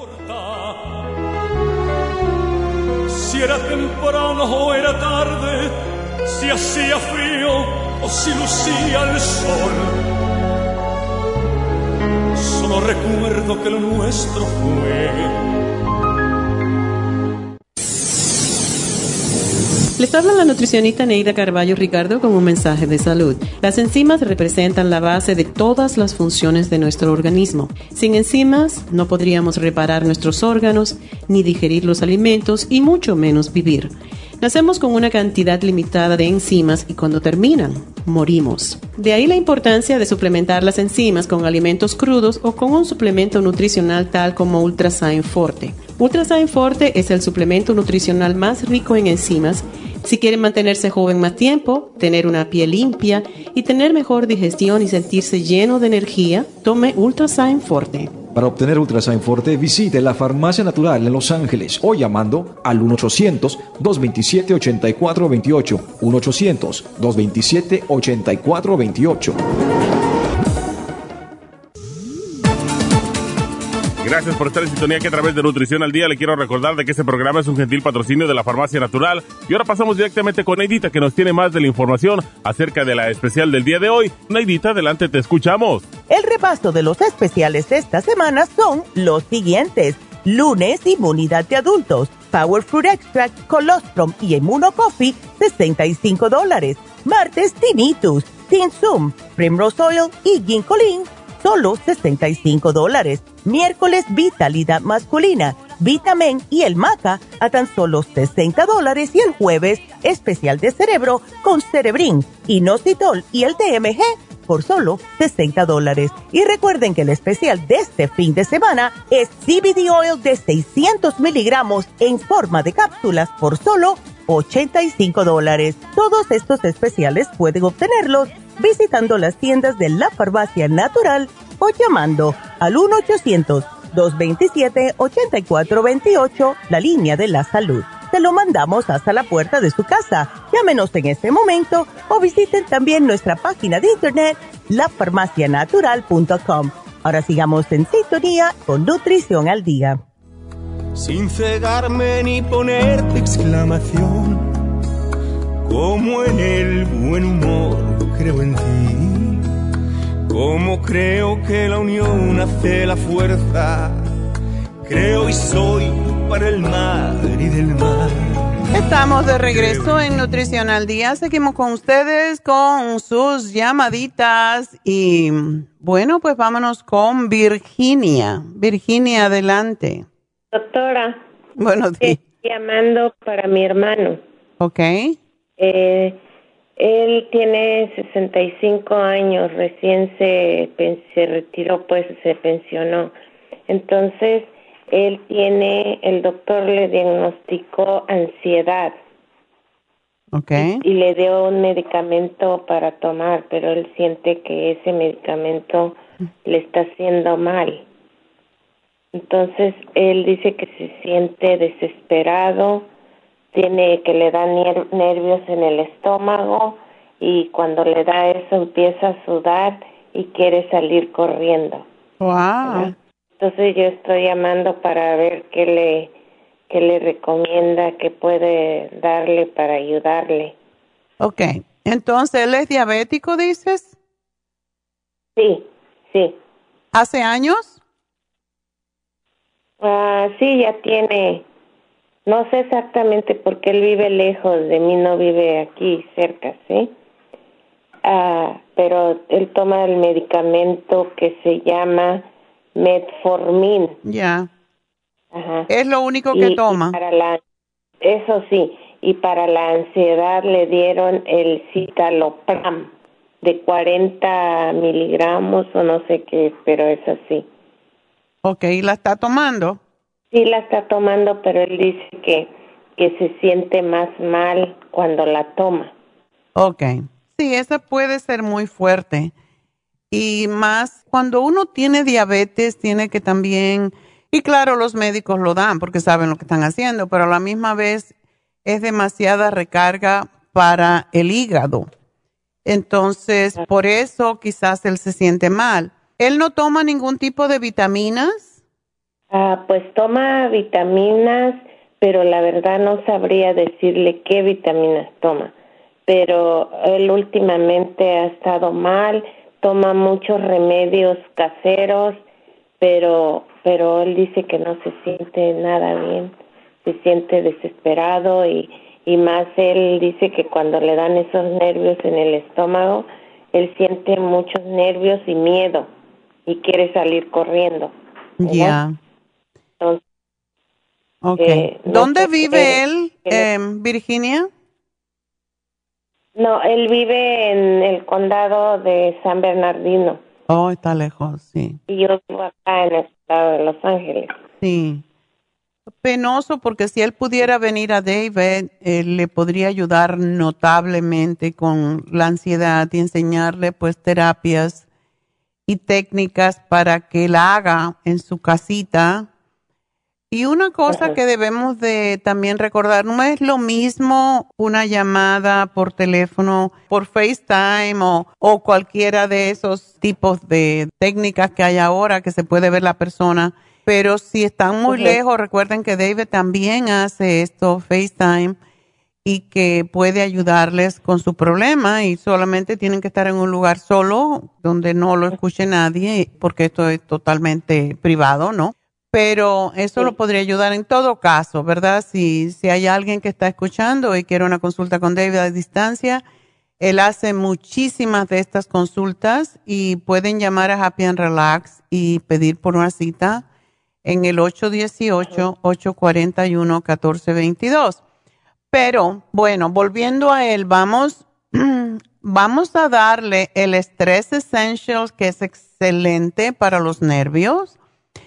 Si era temprano o era tarde, si hacía frío o si lucía el sol, solo recuerdo que lo nuestro fue. Les habla la nutricionista Neida Carballo Ricardo con un mensaje de salud. Las enzimas representan la base de todas las funciones de nuestro organismo. Sin enzimas no podríamos reparar nuestros órganos, ni digerir los alimentos y mucho menos vivir. Nacemos con una cantidad limitada de enzimas y cuando terminan, morimos. De ahí la importancia de suplementar las enzimas con alimentos crudos o con un suplemento nutricional tal como Ultrasign Forte. Ultrasign Forte es el suplemento nutricional más rico en enzimas. Si quieren mantenerse joven más tiempo, tener una piel limpia y tener mejor digestión y sentirse lleno de energía, tome Ultrasign Forte. Para obtener Ultrasign Forte, visite la Farmacia Natural en Los Ángeles o llamando al uno ochocientos, dos veintisiete, ochenta y cuatro veintiocho. uno ochocientos, dos veintisiete, ochenta y cuatro veintiocho. Gracias por estar en sintonía que a través de Nutrición al Día le quiero recordar de que este programa es un gentil patrocinio de la Farmacia Natural. Y ahora pasamos directamente con Neidita, que nos tiene más de la información acerca de la especial del día de hoy. Neidita, adelante, te escuchamos. El repaso de los especiales de esta semana son los siguientes. Lunes, Inmunidad de Adultos, Power Fruit Extract, Colostrum y Immuno Coffee, sesenta y cinco dólares. Martes, Tinnitus, Tinsum, Primrose Oil y Ginkolin, solo sesenta y cinco dólares. Miércoles, Vitalidad Masculina, Vitamin y el Maca a tan solo sesenta dólares. Y el jueves, especial de cerebro con Cerebrin, Inositol y el D M G por solo sesenta dólares. Y recuerden que el especial de este fin de semana es C B D Oil de seiscientos miligramos en forma de cápsulas por solo ochenta y cinco dólares. Todos estos especiales pueden obtenerlos visitando las tiendas de la Farmacia Natural o llamando al uno ochocientos, dos veintisiete, ochenta y cuatro veintiocho, la línea de la salud. Se lo mandamos hasta la puerta de su casa. Llámenos en este momento o visiten también nuestra página de internet, la farmacia natural punto com. Ahora sigamos en sintonía con Nutrición al Día. Sin cegarme ni ponerte exclamación, como en el buen humor creo en ti, como creo que la unión hace la fuerza, creo y soy para el mar y del mar. Estamos de regreso en Nutrición al Día. Seguimos con ustedes con sus llamaditas y bueno, pues vámonos con Virginia. Virginia, adelante. Doctora, bueno, sí. Estoy llamando para mi hermano. Ok. Eh, él tiene sesenta y cinco años, recién se, se retiró, pues se pensionó. Entonces, él tiene, el doctor le diagnosticó ansiedad. Ok. Y, y le dio un medicamento para tomar, pero él siente que ese medicamento le está haciendo mal. Entonces, él dice que se siente desesperado, tiene que le da nier- nervios en el estómago y cuando le da eso empieza a sudar y quiere salir corriendo. Wow. ¿verdad? Entonces yo estoy llamando para ver qué le, qué le recomienda, qué puede darle para ayudarle. Ok. Entonces, ¿él es diabético, dices? Sí, sí. ¿Hace años? Ah, sí, ya tiene, no sé exactamente porque él vive lejos de mí, no vive aquí cerca, ¿sí? Ah, pero él toma el medicamento que se llama Metformin. Ya. Ajá. ¿Es lo único Y- que y toma? para la, eso sí, y para la ansiedad le dieron el citalopram de cuarenta miligramos o no sé qué, pero es así. Ok, ¿y la está tomando? Sí la está tomando, pero él dice que, que se siente más mal cuando la toma. Ok. Sí, esa puede ser muy fuerte. Y más cuando uno tiene diabetes, tiene que también, y claro, los médicos lo dan porque saben lo que están haciendo, pero a la misma vez es demasiada recarga para el hígado. Entonces, por eso quizás él se siente mal. ¿Él no toma ningún tipo de vitaminas? Ah, pues toma vitaminas, pero la verdad no sabría decirle qué vitaminas toma. Pero él últimamente ha estado mal, toma muchos remedios caseros, pero pero él dice que no se siente nada bien, se siente desesperado y, y más él dice que cuando le dan esos nervios en el estómago, él siente muchos nervios y miedo y quiere salir corriendo. ¿verdad? Ya. Entonces, Ok. eh, no ¿Dónde sé vive qué- él, qué le- en Virginia? No, él vive en el condado de San Bernardino Oh, está lejos, sí. y yo vivo acá en el estado de Los Ángeles. Sí. Penoso porque si él pudiera venir a David, él le podría ayudar notablemente con la ansiedad y enseñarle pues terapias y técnicas para que la haga en su casita. Y una cosa Ajá. que debemos de también recordar, no es lo mismo una llamada por teléfono, por FaceTime o, o cualquiera de esos tipos de técnicas que hay ahora que se puede ver la persona. Pero si están muy Ujú. lejos, recuerden que David también hace esto, FaceTime, y que puede ayudarles con su problema y solamente tienen que estar en un lugar solo donde no lo escuche nadie porque esto es totalmente privado, ¿no? Pero eso Sí. lo podría ayudar en todo caso, ¿verdad? Si, si hay alguien que está escuchando y quiere una consulta con David a distancia, él hace muchísimas de estas consultas y pueden llamar a Happy and Relax y pedir por una cita en el ocho uno ocho, ocho cuatro uno, uno cuatro dos dos. Pero, bueno, volviendo a él, vamos, vamos a darle el Stress Essentials, que es excelente para los nervios,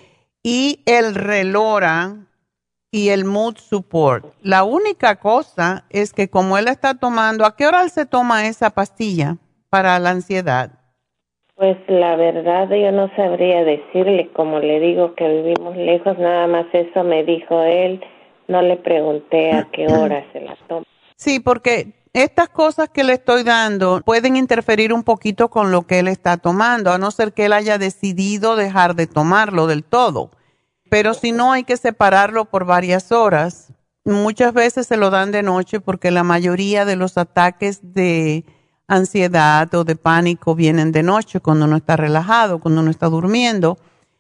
y el Relora y el Mood Support. La única cosa es que como él está tomando, ¿a qué hora él se toma esa pastilla para la ansiedad? Pues la verdad yo no sabría decirle, como le digo que vivimos lejos, nada más eso me dijo él, no le pregunté a qué hora se la toma. Sí, porque estas cosas que le estoy dando pueden interferir un poquito con lo que él está tomando, a no ser que él haya decidido dejar de tomarlo del todo. Pero si no, hay que separarlo por varias horas. Muchas veces se lo dan de noche porque la mayoría de los ataques de ansiedad o de pánico vienen de noche cuando uno está relajado, cuando uno está durmiendo.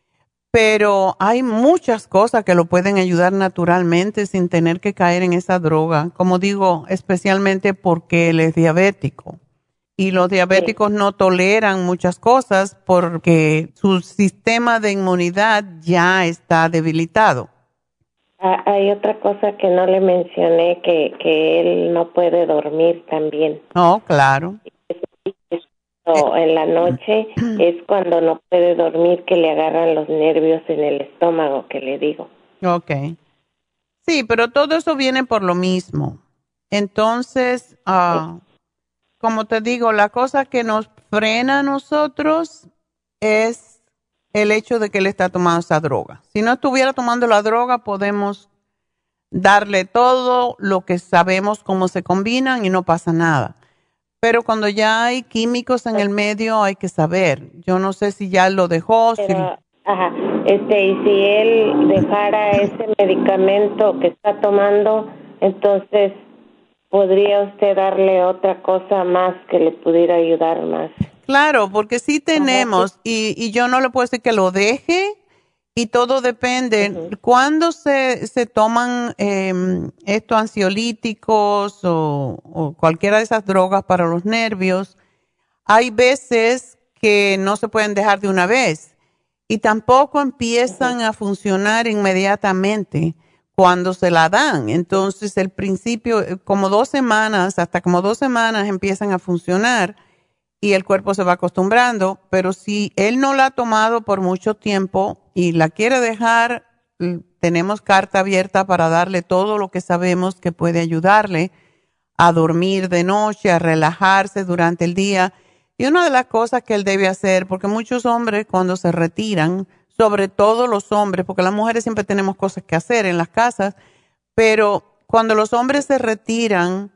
Pero hay muchas cosas que lo pueden ayudar naturalmente sin tener que caer en esa droga. Como digo, especialmente porque él es diabético. Y los diabéticos sí. no toleran muchas cosas porque su sistema de inmunidad ya está debilitado. Ah, hay otra cosa que no le mencioné, que, que él no puede dormir también. Oh, claro. O en la noche es cuando no puede dormir, que le agarran los nervios en el estómago, que le digo. Okay. Sí, pero todo eso viene por lo mismo. Entonces, uh, sí. como te digo, la cosa que nos frena a nosotros es el hecho de que él está tomando esa droga. Si no estuviera tomando la droga, podemos darle todo lo que sabemos cómo se combinan y no pasa nada. pero cuando ya hay químicos en el medio hay que saber. Yo no sé si ya lo dejó. Pero, si... Ajá, este, y si él dejara ese medicamento que está tomando, entonces, ¿podría usted darle otra cosa más que le pudiera ayudar más? Claro, porque sí tenemos, Ajá, sí. Y, y yo no le puedo decir que lo deje, y todo depende. Uh-huh. Cuando se, se toman eh, estos ansiolíticos o, o cualquiera de esas drogas para los nervios, hay veces que no se pueden dejar de una vez. Y tampoco empiezan a funcionar inmediatamente cuando se la dan. Entonces, el principio, como dos semanas, hasta como dos semanas empiezan a funcionar y el cuerpo se va acostumbrando. Pero si él no la ha tomado por mucho tiempo y la quiere dejar, tenemos carta abierta para darle todo lo que sabemos que puede ayudarle a dormir de noche, a relajarse durante el día. Y una de las cosas que él debe hacer, porque muchos hombres cuando se retiran, sobre todo los hombres, porque las mujeres siempre tenemos cosas que hacer en las casas, pero cuando los hombres se retiran,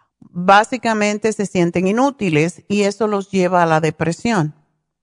básicamente se sienten inútiles y eso los lleva a la depresión.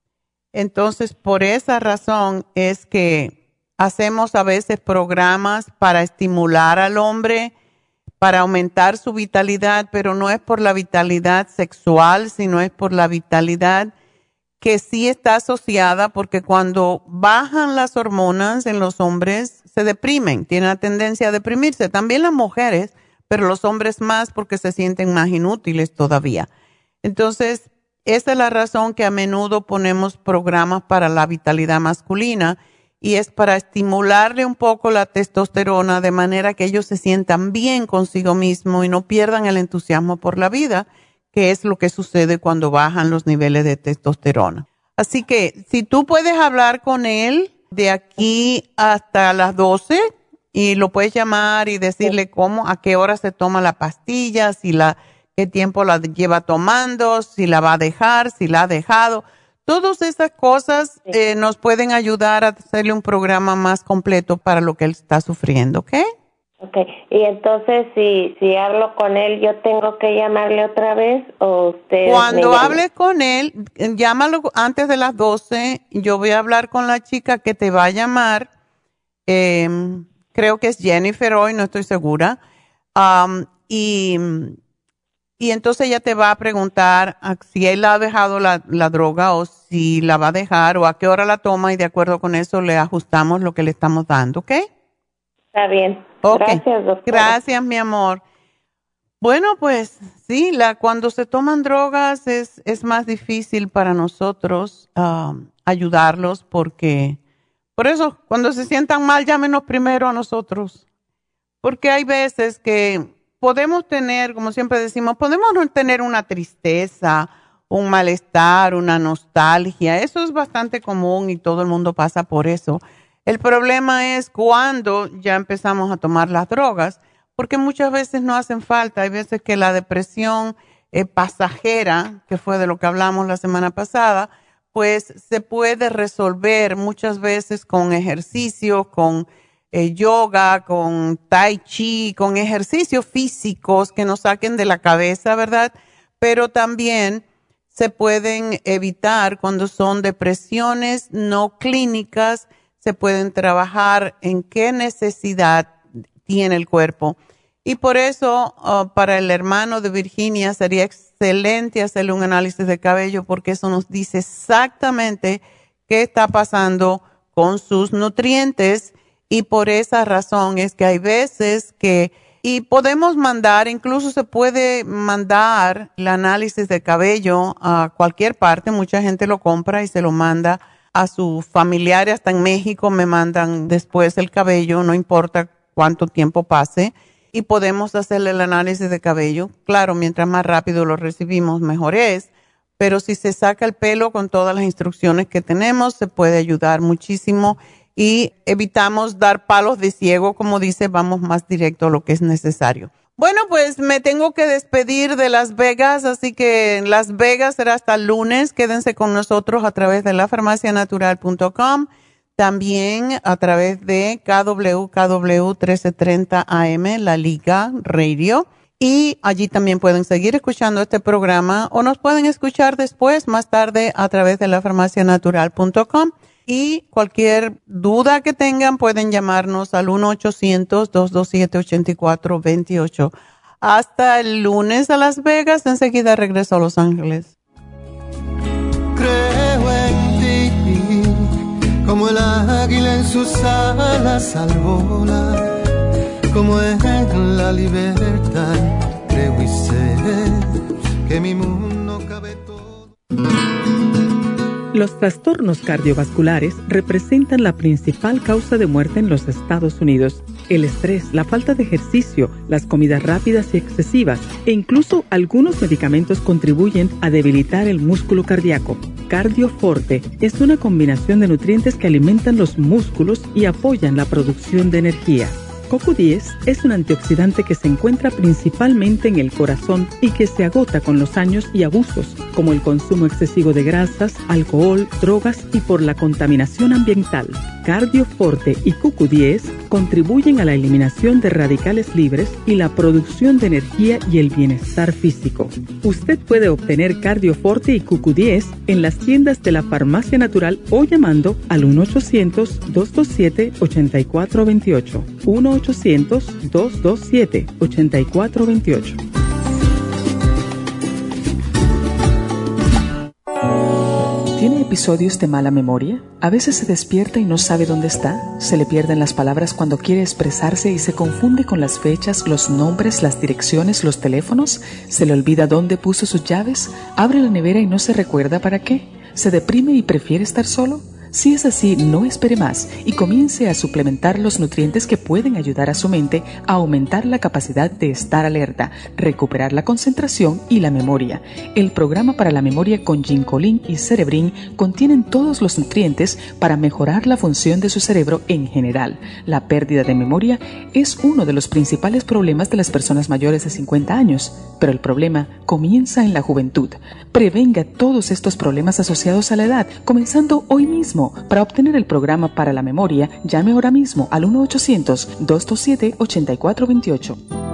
Entonces, por esa razón es que hacemos a veces programas para estimular al hombre, para aumentar su vitalidad, pero no es por la vitalidad sexual, sino es por la vitalidad que sí está asociada, porque cuando bajan las hormonas en los hombres, se deprimen, tienen la tendencia a deprimirse. También las mujeres, pero los hombres más porque se sienten más inútiles todavía. Entonces, esa es la razón que a menudo ponemos programas para la vitalidad masculina, y es para estimularle un poco la testosterona de manera que ellos se sientan bien consigo mismos y no pierdan el entusiasmo por la vida, que es lo que sucede cuando bajan los niveles de testosterona. Así que si tú puedes hablar con él de aquí hasta las doce y lo puedes llamar y decirle cómo, a qué hora se toma la pastilla, si la, qué tiempo la lleva tomando, si la va a dejar, si la ha dejado. Todas esas cosas eh, nos pueden ayudar a hacerle un programa más completo para lo que él está sufriendo, ¿ok? Ok, y entonces si, si hablo con él, ¿yo tengo que llamarle otra vez o usted? Cuando hables con él, llámalo antes de las doce. Yo voy a hablar con la chica que te va a llamar. Eh, creo que es Jennifer hoy, no estoy segura. Um, y... Y entonces ella te va a preguntar si él ha dejado la, la droga o si la va a dejar o a qué hora la toma, y de acuerdo con eso le ajustamos lo que le estamos dando, ¿ok? Está bien. Okay. Gracias, doctora. Gracias, mi amor. Bueno, pues sí, la, cuando se toman drogas es, es más difícil para nosotros um, ayudarlos porque, por eso, cuando se sientan mal, llámenos primero a nosotros. Porque hay veces que podemos tener, como siempre decimos, podemos tener una tristeza, un malestar, una nostalgia. Eso es bastante común y todo el mundo pasa por eso. El problema es cuando ya empezamos a tomar las drogas, porque muchas veces no hacen falta. Hay veces que la depresión eh, pasajera, que fue de lo que hablamos la semana pasada, pues se puede resolver muchas veces con ejercicio, con Eh, yoga, con tai chi, con ejercicios físicos que nos saquen de la cabeza, ¿verdad? Pero también se pueden evitar cuando son depresiones no clínicas, se pueden trabajar en qué necesidad tiene el cuerpo. Y por eso, uh, para el hermano de Virginia sería excelente hacerle un análisis de cabello, porque eso nos dice exactamente qué está pasando con sus nutrientes. Y por esa razón es que hay veces que, y podemos mandar, incluso se puede mandar el análisis de cabello a cualquier parte. Mucha gente lo compra y se lo manda a sus familiares, hasta en México me mandan después el cabello, no importa cuánto tiempo pase, y podemos hacerle el análisis de cabello. Claro, mientras más rápido lo recibimos, mejor es, pero si se saca el pelo con todas las instrucciones que tenemos, se puede ayudar muchísimo. Y evitamos dar palos de ciego, como dice, vamos más directo a lo que es necesario. Bueno, pues me tengo que despedir de Las Vegas, así que en Las Vegas será hasta el lunes. Quédense con nosotros a través de la farmacia natural punto com, también a través de K W K W trece treinta A M, La Liga Radio, Y allí también pueden seguir escuchando este programa o nos pueden escuchar después, más tarde, a través de la farmacia natural punto com. Y cualquier duda que tengan pueden llamarnos al uno ochocientos, dos dos siete, ocho cuatro dos ocho. Hasta el lunes a Las Vegas. Enseguida regreso a Los Ángeles. Creo en ti, como el águila en sus alas al volar, como en la libertad, creo y sé que mi mundo cabe todo. Los trastornos cardiovasculares representan la principal causa de muerte en los Estados Unidos. El estrés, la falta de ejercicio, las comidas rápidas y excesivas e incluso algunos medicamentos contribuyen a debilitar el músculo cardíaco. Cardioforte es una combinación de nutrientes que alimentan los músculos y apoyan la producción de energía. CoQ diez es un antioxidante que se encuentra principalmente en el corazón y que se agota con los años y abusos, como el consumo excesivo de grasas, alcohol, drogas y por la contaminación ambiental. Cardioforte y Q Q diez contribuyen a la eliminación de radicales libres y la producción de energía y el bienestar físico. Usted puede obtener Cardioforte y Q Q diez en las tiendas de la Farmacia Natural o llamando al uno ochocientos, dos dos siete, ocho cuatro dos ocho. uno ochocientos, dos dos siete, ocho cuatro dos ocho. ¿Tiene episodios de mala memoria? A veces se despierta y no sabe dónde está. Se le pierden las palabras cuando quiere expresarse y se confunde con las fechas, los nombres, las direcciones, los teléfonos. Se le olvida dónde puso sus llaves. Abre la nevera y no se recuerda para qué. ¿Se deprime y prefiere estar solo? Si es así, no espere más y comience a suplementar los nutrientes que pueden ayudar a su mente a aumentar la capacidad de estar alerta, recuperar la concentración y la memoria. El programa para la memoria con Ginkolin y Cerebrin contienen todos los nutrientes para mejorar la función de su cerebro en general. La pérdida de memoria es uno de los principales problemas de las personas mayores de cincuenta años, pero el problema comienza en la juventud. Prevenga todos estos problemas asociados a la edad, comenzando hoy mismo. Para obtener el programa para la memoria, llame ahora mismo al uno ochocientos, dos dos siete, ocho cuatro dos ocho.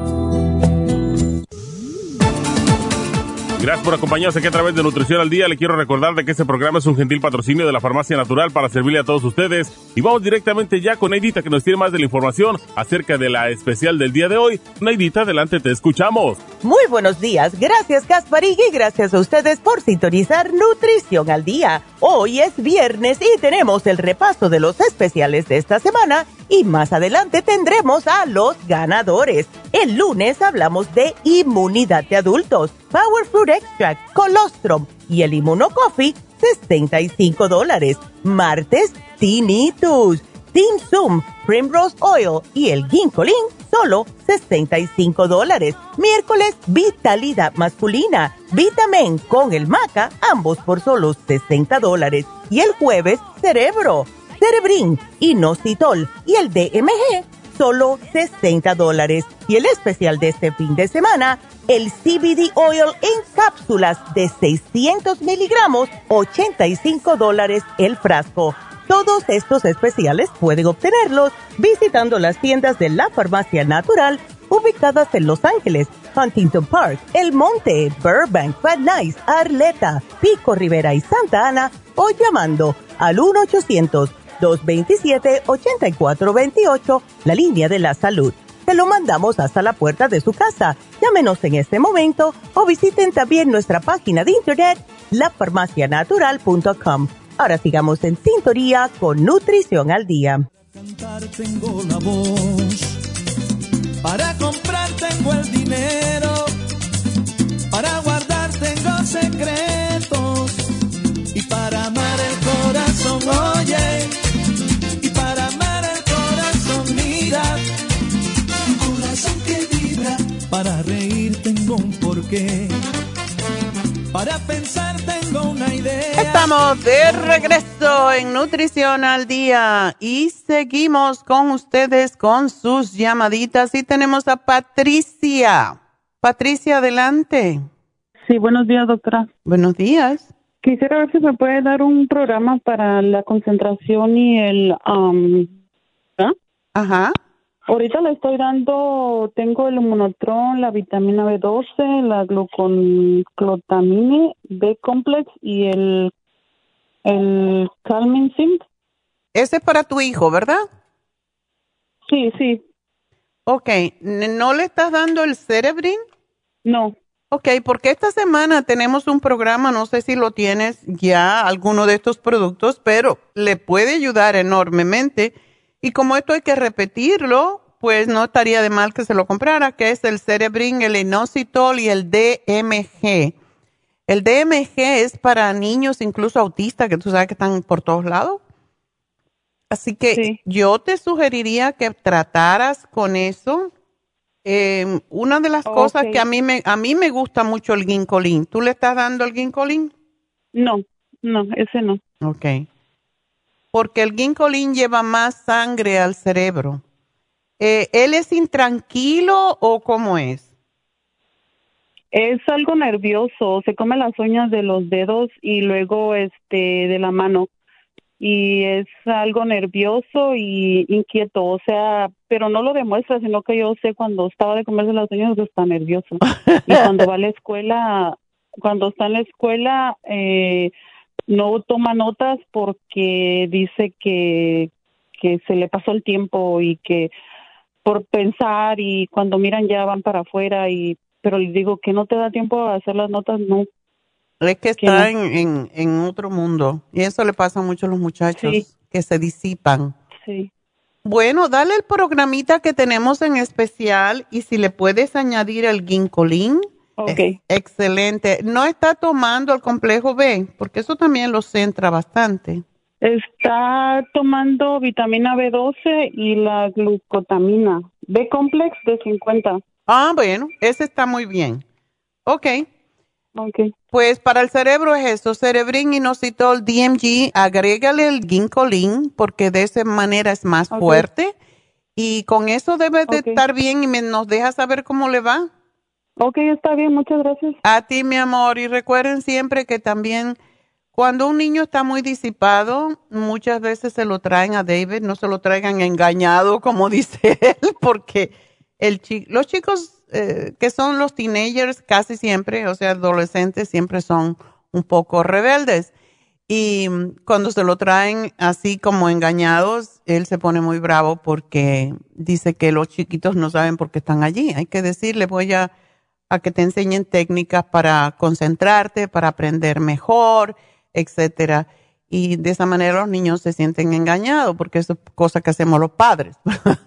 Gracias por acompañarnos aquí a través de Nutrición al Día. Le quiero recordar de que este programa es un gentil patrocinio de la Farmacia Natural para servirle a todos ustedes. Y vamos directamente ya con Neidita, que nos tiene más de la información acerca de la especial del día de hoy. Neidita, adelante, te escuchamos. Muy buenos días. Gracias, Gasparín, y gracias a ustedes por sintonizar Nutrición al Día. Hoy es viernes y tenemos el repaso de los especiales de esta semana. Y más adelante tendremos a los ganadores. El lunes hablamos de inmunidad de adultos, Power Fruit Extract, Colostrum y el Immunocoffee, sesenta y cinco dólares. Martes, Tinnitus, Tinsum, Primrose Oil y el Ginkolin, solo sesenta y cinco dólares. Miércoles, Vitalidad Masculina, Vitamin con el Maca, ambos por solo sesenta dólares. Y el jueves, Cerebro, Cerebrin, Inositol y el D M G, solo sesenta dólares. Y el especial de este fin de semana, el C B D Oil en cápsulas de seiscientos miligramos, ochenta y cinco dólares el frasco. Todos estos especiales pueden obtenerlos visitando las tiendas de la Farmacia Natural ubicadas en Los Ángeles, Huntington Park, El Monte, Burbank, Van Nuys, Arleta, Pico Rivera y Santa Ana o llamando al uno ochocientos, dos dos siete, ocho cuatro dos ocho, la línea de la salud. Se lo mandamos hasta la puerta de su casa. Llámenos en este momento o visiten también nuestra página de internet, la farmacia natural punto com. Ahora sigamos en sintonía con Nutrición al Día. Para cantar tengo la voz, para comprar tengo el dinero, para guardar tengo secretos y para amar el corazón, oye, y para amar el corazón, mira, un corazón que vibra, para reír tengo un porqué, para pensar tengo una idea. Estamos de regreso en Nutrición al Día y seguimos con ustedes con sus llamaditas y tenemos a Patricia. Patricia, adelante. Sí, buenos días, doctora. Buenos días. Quisiera ver si me puede dar un programa para la concentración y el... Um, ¿ah? Ajá. Ahorita le estoy dando, tengo el Immunotron, la vitamina B doce, la glucotamine, B-complex y el, el Calming Zinc. Ese es para tu hijo, ¿verdad? Sí, sí. Ok, ¿no le estás dando el Cerebrin? No. Ok, porque esta semana tenemos un programa, no sé si lo tienes ya, alguno de estos productos, pero le puede ayudar enormemente. Y como esto hay que repetirlo, pues no estaría de mal que se lo comprara, que es el Cerebrin, el Inositol y el D M G. El D M G es para niños, incluso autistas, que tú sabes que están por todos lados. Así que sí, yo te sugeriría que trataras con eso. Eh, una de las okay. cosas que a mí me a mí me gusta mucho el Ginkolin. ¿Tú le estás dando el Ginkolin? No, no, ese no. Okay. Porque el Ginkolin lleva más sangre al cerebro. Eh, ¿Él es intranquilo o cómo es? Es algo nervioso. Se come las uñas de los dedos y luego este de la mano. Y es algo nervioso y inquieto, o sea, pero no lo demuestra, sino que yo sé cuando estaba de comerse las uñas que está nervioso. Y cuando va a la escuela, cuando está en la escuela, eh, no toma notas porque dice que, que se le pasó el tiempo y que por pensar y cuando miran ya van para afuera, y pero les digo que no te da tiempo a hacer las notas, no. Es que está en, en, en otro mundo. Y eso le pasa mucho a los muchachos, sí, que se disipan. Sí. Bueno, dale el programita que tenemos en especial y si le puedes añadir el Ginkolin. Ok. Es excelente. ¿No está tomando el complejo B? Porque eso también lo centra bastante. Está tomando vitamina B doce y la glucotamina. B-complex de cincuenta. Ah, bueno, ese está muy bien. Ok. Okay. Pues para el cerebro es eso, Cerebrin, Inositol, D M G, agrégale el Ginkolin porque de esa manera es más okay. fuerte y con eso debe de okay. estar bien y me, nos deja saber cómo le va. Ok, está bien, muchas gracias. A ti, mi amor, y recuerden siempre que también cuando un niño está muy disipado, muchas veces se lo traen a David, no se lo traigan engañado como dice él, porque el chi- los chicos... Eh, que son los teenagers casi siempre, o sea, adolescentes siempre son un poco rebeldes. Y cuando se lo traen así como engañados, él se pone muy bravo porque dice que los chiquitos no saben por qué están allí. Hay que decirle, voy a, a que te enseñen técnicas para concentrarte, para aprender mejor, etcétera. Y de esa manera los niños se sienten engañados porque eso es cosa que hacemos los padres.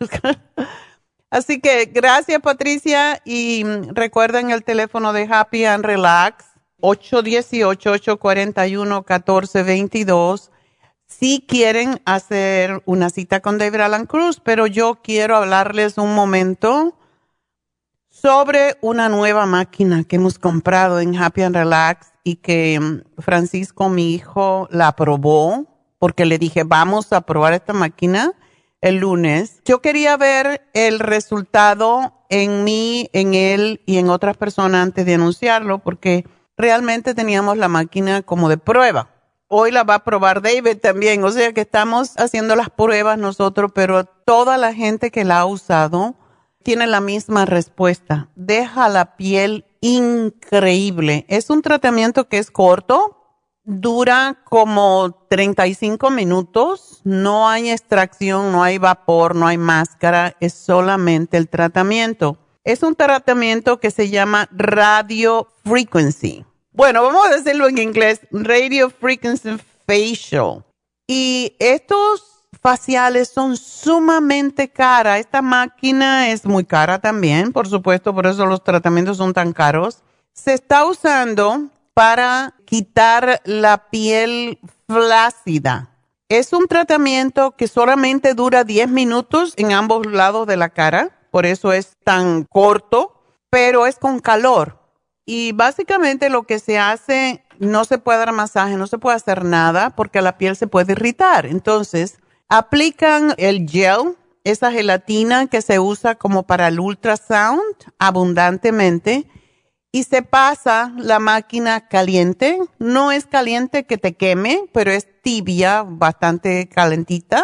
Así que gracias, Patricia, y recuerden el teléfono de Happy and Relax, ocho uno ocho, ocho cuatro uno, uno cuatro dos dos, si quieren hacer una cita con David Alan Cruz, pero yo quiero hablarles un momento sobre una nueva máquina que hemos comprado en Happy and Relax y que Francisco, mi hijo, la probó porque le dije, vamos a probar esta máquina el lunes. Yo quería ver el resultado en mí, en él y en otras personas antes de anunciarlo, porque realmente teníamos la máquina como de prueba. Hoy la va a probar David también, o sea que estamos haciendo las pruebas nosotros, pero toda la gente que la ha usado tiene la misma respuesta. Deja la piel increíble. Es un tratamiento que es corto. Dura como treinta y cinco minutos, no hay extracción, no hay vapor, no hay máscara, es solamente el tratamiento. Es un tratamiento que se llama Radio Frequency. Bueno, vamos a decirlo en inglés, Radio Frequency Facial. Y estos faciales son sumamente caras. Esta máquina es muy cara también, por supuesto, por eso los tratamientos son tan caros. Se está usando para quitar la piel flácida. Es un tratamiento que solamente dura diez minutos en ambos lados de la cara, por eso es tan corto, pero es con calor. Y básicamente lo que se hace, no se puede dar masaje, no se puede hacer nada porque la piel se puede irritar. Entonces, aplican el gel, esa gelatina que se usa como para el ultrasound abundantemente, y se pasa la máquina caliente. No es caliente que te queme, pero es tibia, bastante calentita.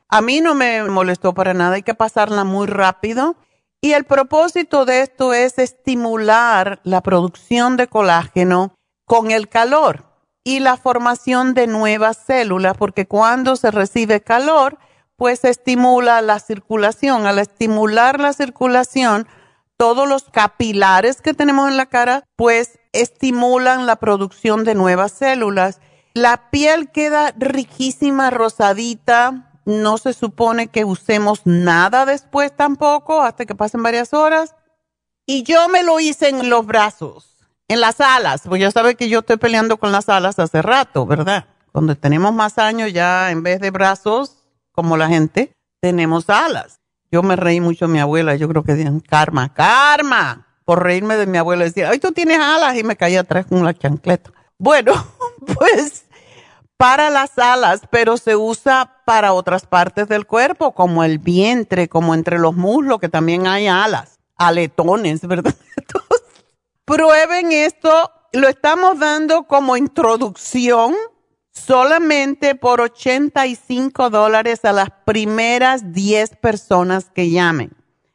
A mí no me molestó para nada, hay que pasarla muy rápido. Y el propósito de esto es estimular la producción de colágeno con el calor y la formación de nuevas células, porque cuando se recibe calor, pues estimula la circulación. Al estimular la circulación, todos los capilares que tenemos en la cara, pues estimulan la producción de nuevas células. La piel queda riquísima, rosadita. No se supone que usemos nada después tampoco, hasta que pasen varias horas. Y yo me lo hice en los brazos, en las alas, porque ya sabe que yo estoy peleando con las alas hace rato, ¿verdad? Cuando tenemos más años ya, en vez de brazos, como la gente, tenemos alas. Yo me reí mucho de mi abuela, yo creo que decían, karma, karma, por reírme de mi abuela. Decía, ay, tú tienes alas, y me caía atrás con la chancleta. Bueno, pues para las alas, pero se usa para otras partes del cuerpo, como el vientre, como entre los muslos, que también hay alas, aletones, ¿verdad? Entonces, prueben esto, lo estamos dando como introducción solamente por ochenta y cinco dólares a las primeras diez personas que llamen.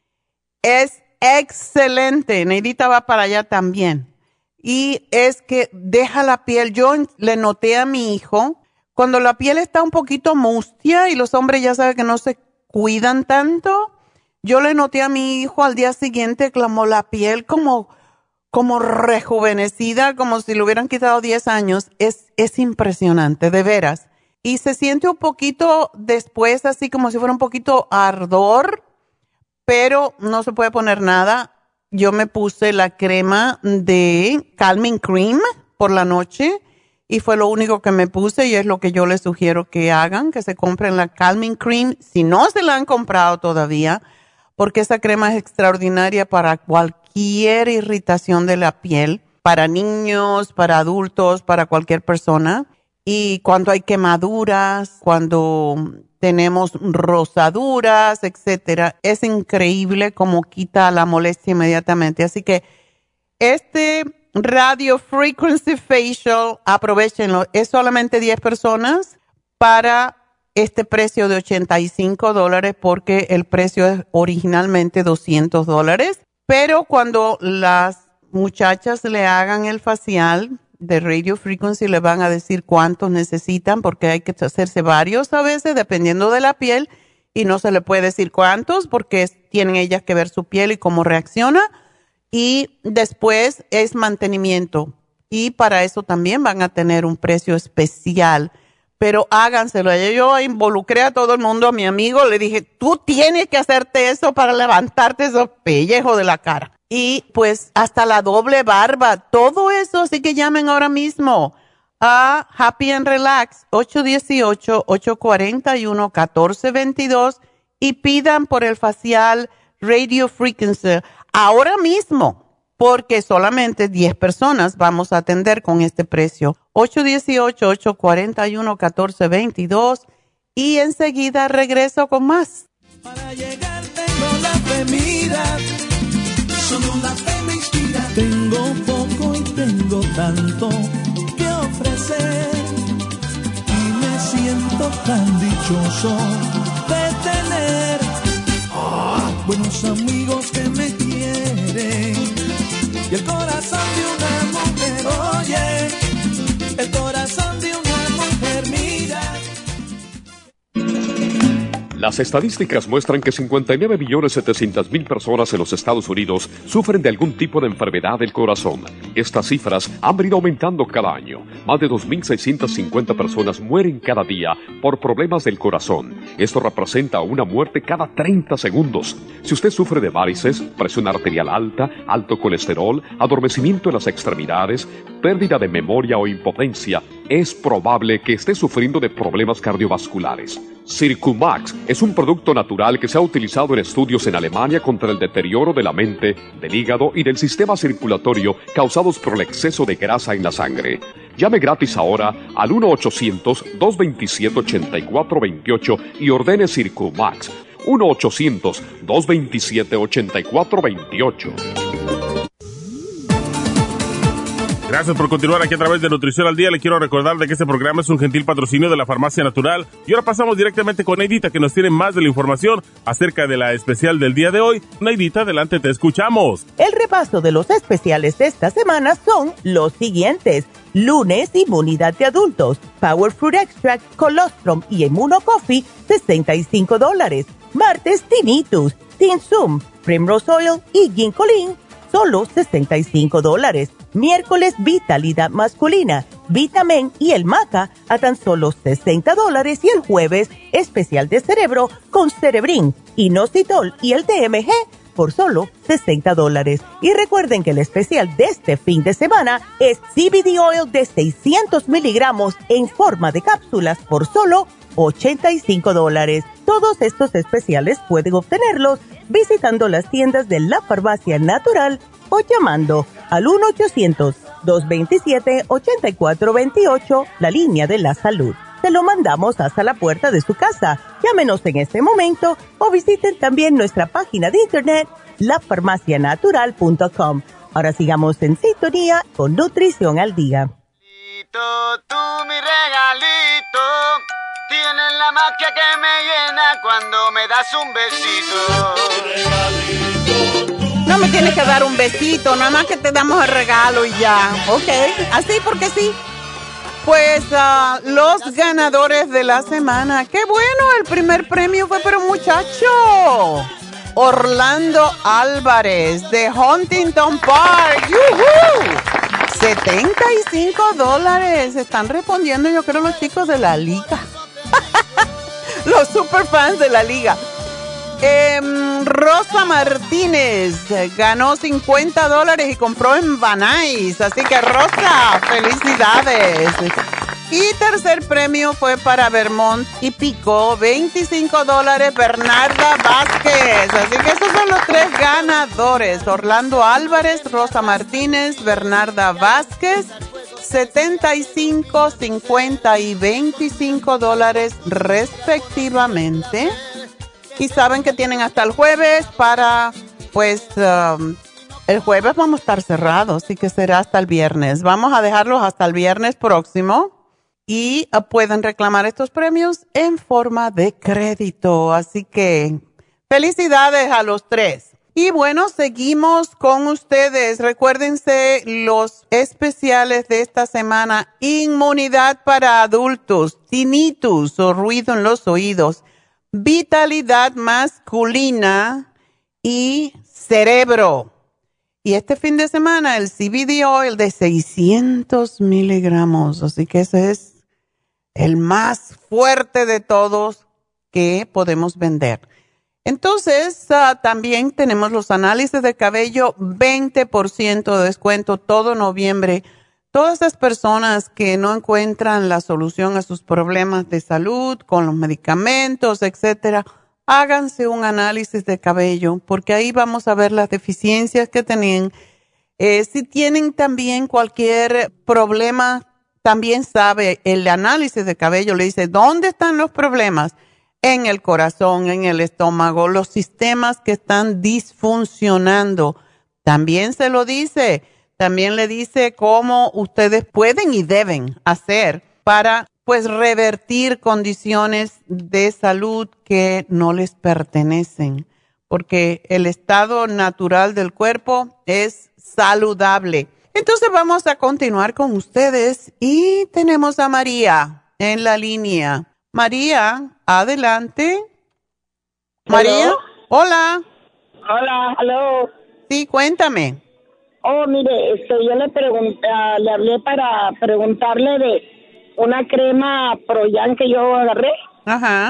Es excelente, Neidita va para allá también. Y es que deja la piel, yo le noté a mi hijo, cuando la piel está un poquito mustia y los hombres ya saben que no se cuidan tanto, yo le noté a mi hijo al día siguiente como la piel como, como rejuvenecida, como si le hubieran quitado diez años. Es, es impresionante, de veras. Y se siente un poquito después así como si fuera un poquito ardor, pero no se puede poner nada. Yo me puse la crema de Calming Cream por la noche y fue lo único que me puse y es lo que yo les sugiero que hagan, que se compren la Calming Cream si no se la han comprado todavía, porque esa crema es extraordinaria para cualquier irritación de la piel, para niños, para adultos, para cualquier persona. Y cuando hay quemaduras, cuando tenemos rosaduras, etcétera, es increíble cómo quita la molestia inmediatamente. Así que este Radio Frequency Facial, aprovechenlo, es solamente diez personas para este precio de ochenta y cinco dólares, porque el precio es originalmente doscientos dólares. Pero cuando las muchachas le hagan el facial de Radio Frequency, le van a decir cuántos necesitan, porque hay que hacerse varios a veces, dependiendo de la piel, y no se le puede decir cuántos, porque es, tienen ellas que ver su piel y cómo reacciona, y después es mantenimiento, y para eso también van a tener un precio especial, pero háganselo. Yo involucré a todo el mundo, a mi amigo, le dije, tú tienes que hacerte eso para levantarte esos pellejos de la cara. Y pues hasta la doble barba, todo eso, así que llamen ahora mismo a Happy and Relax ocho uno ocho, ocho cuatro uno, uno cuatro dos dos y pidan por el facial Radio Frequency ahora mismo, porque solamente diez personas vamos a atender con este precio. ocho uno ocho, ocho cuatro uno, uno cuatro dos dos y enseguida regreso con más. Para llegar tengo la fe, mira, solo la fe me inspira. Tengo poco y tengo tanto que ofrecer y me siento tan dichoso de tener buenos amigos que me quieren y el corazón de una mujer, oye, el corazón de una mujer, mira. Las estadísticas muestran que cincuenta y nueve millones setecientas mil personas en los Estados Unidos sufren de algún tipo de enfermedad del corazón. Estas cifras han venido aumentando cada año. Más de dos mil seiscientas cincuenta personas mueren cada día por problemas del corazón. Esto representa una muerte cada treinta segundos. Si usted sufre de varices, presión arterial alta, alto colesterol, adormecimiento en las extremidades, pérdida de memoria o impotencia, es probable que esté sufriendo de problemas cardiovasculares. Circumax es un producto natural que se ha utilizado en estudios en Alemania contra el deterioro de la mente, del hígado y del sistema circulatorio causados por el exceso de grasa en la sangre. Llame gratis ahora al uno ochocientos, dos veintisiete, ochenta y cuatro veintiocho y ordene Circumax. uno ochocientos, dos veintisiete, ochenta y cuatro veintiocho. Gracias por continuar aquí a través de Nutrición al Día. Le quiero recordar de que este programa es un gentil patrocinio de la Farmacia Natural. Y ahora pasamos directamente con Neidita, que nos tiene más de la información acerca de la especial del día de hoy. Neidita, adelante, te escuchamos. El repaso de los especiales de esta semana son los siguientes. Lunes, inmunidad de adultos, Power Fruit Extract, Colostrum y Immuno Coffee, sesenta y cinco dólares. Martes, Tinnitus, Tinsum, Primrose Oil y Ginkolin, solo sesenta y cinco dólares. Miércoles, vitalidad masculina, Vitamin y el Maca a tan solo sesenta dólares. Y el jueves, especial de cerebro con Cerebrin, Inositol y el D M G por solo sesenta dólares. Y recuerden que el especial de este fin de semana es C B D Oil de seiscientos miligramos en forma de cápsulas por solo ochenta y cinco dólares. Todos estos especiales pueden obtenerlos visitando las tiendas de la Farmacia Natural o llamando al uno ochocientos, dos veintisiete, ochenta y cuatro veintiocho, la línea de la salud. Se lo mandamos hasta la puerta de su casa. Llámenos en este momento o visiten también nuestra página de internet, la farmacia natural punto com. Ahora sigamos en sintonía con Nutrición al Día. Tú, mi regalito, tienes la magia que me llena cuando me das un besito. No me tienes que dar un besito, nada más que te damos el regalo y ya. Ok, así porque sí. Pues uh, los ganadores de la semana. ¡Qué bueno! El primer premio fue para un muchacho. Orlando Álvarez de Huntington Park. ¡Yuhu! setenta y cinco dólares. Están respondiendo, yo creo, los chicos de la liga. Los superfans de la liga. Eh, Rosa Martínez ganó cincuenta dólares y compró en Van Nuys. Así que, Rosa, felicidades. Y tercer premio fue para Vermont y Pico, veinticinco dólares, Bernarda Vázquez. Así que esos son los tres ganadores. Orlando Álvarez, Rosa Martínez, Bernarda Vázquez. setenta y cinco, cincuenta y veinticinco dólares respectivamente. Y saben que tienen hasta el jueves para, pues, um, el jueves vamos a estar cerrados, así que será hasta el viernes. Vamos a dejarlos hasta el viernes próximo y uh, pueden reclamar estos premios en forma de crédito. Así que felicidades a los tres. Y bueno, seguimos con ustedes. Recuérdense los especiales de esta semana. Inmunidad para adultos, tinnitus o ruido en los oídos, vitalidad masculina y cerebro. Y este fin de semana el C B D Oil de seiscientos miligramos. Así que ese es el más fuerte de todos que podemos vender. Entonces, uh, también tenemos los análisis de cabello, veinte por ciento de descuento todo noviembre. Todas esas personas que no encuentran la solución a sus problemas de salud con los medicamentos, etcétera, háganse un análisis de cabello, porque ahí vamos a ver las deficiencias que tienen. Eh, si tienen también cualquier problema, también sabe, el análisis de cabello le dice dónde están los problemas. En el corazón, en el estómago, los sistemas que están disfuncionando. También se lo dice. También le dice cómo ustedes pueden y deben hacer para, pues, revertir condiciones de salud que no les pertenecen. Porque el estado natural del cuerpo es saludable. Entonces vamos a continuar con ustedes y tenemos a María en la línea. María, adelante. María, hola. Hola, hello. Sí, cuéntame. Oh, mire, este, yo le pregunté, uh, le hablé para preguntarle de una crema Proyan que yo agarré. Ajá.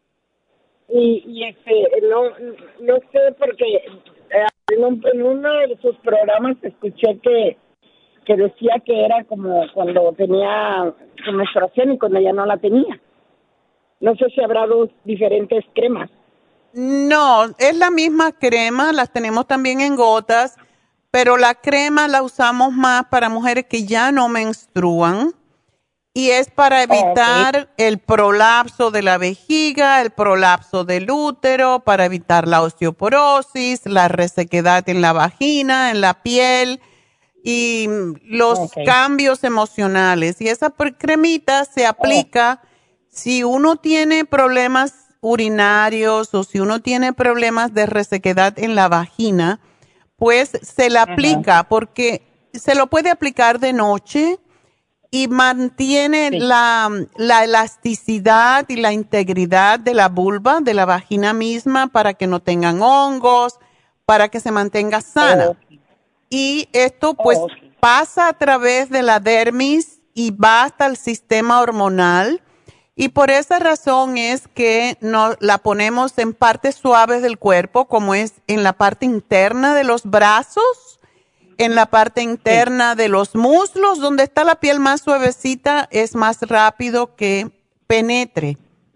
Y, y este, no, no sé porque eh, en, un, en uno de sus programas escuché que que decía que era como cuando tenía su menstruación y cuando ya no la tenía. No sé si habrá dos diferentes cremas. No, es la misma crema, las tenemos también en gotas, pero la crema la usamos más para mujeres que ya no menstruan y es para evitar okay. el prolapso de la vejiga, el prolapso del útero, para evitar la osteoporosis, la resequedad en la vagina, en la piel y los Okay. cambios emocionales. Y esa pre- cremita se aplica si uno tiene problemas urinarios o si uno tiene problemas de resequedad en la vagina, pues se le aplica porque se lo puede aplicar de noche y mantiene la, la elasticidad y la integridad de la vulva, de la vagina misma, para que no tengan hongos, para que se mantenga sana. Y esto pues pasa a través de la dermis y va hasta el sistema hormonal. Y por esa razón es que no, la ponemos en partes suaves del cuerpo, como es en la parte interna de los brazos, en la parte interna de los muslos, donde está la piel más suavecita, es más rápido que penetre.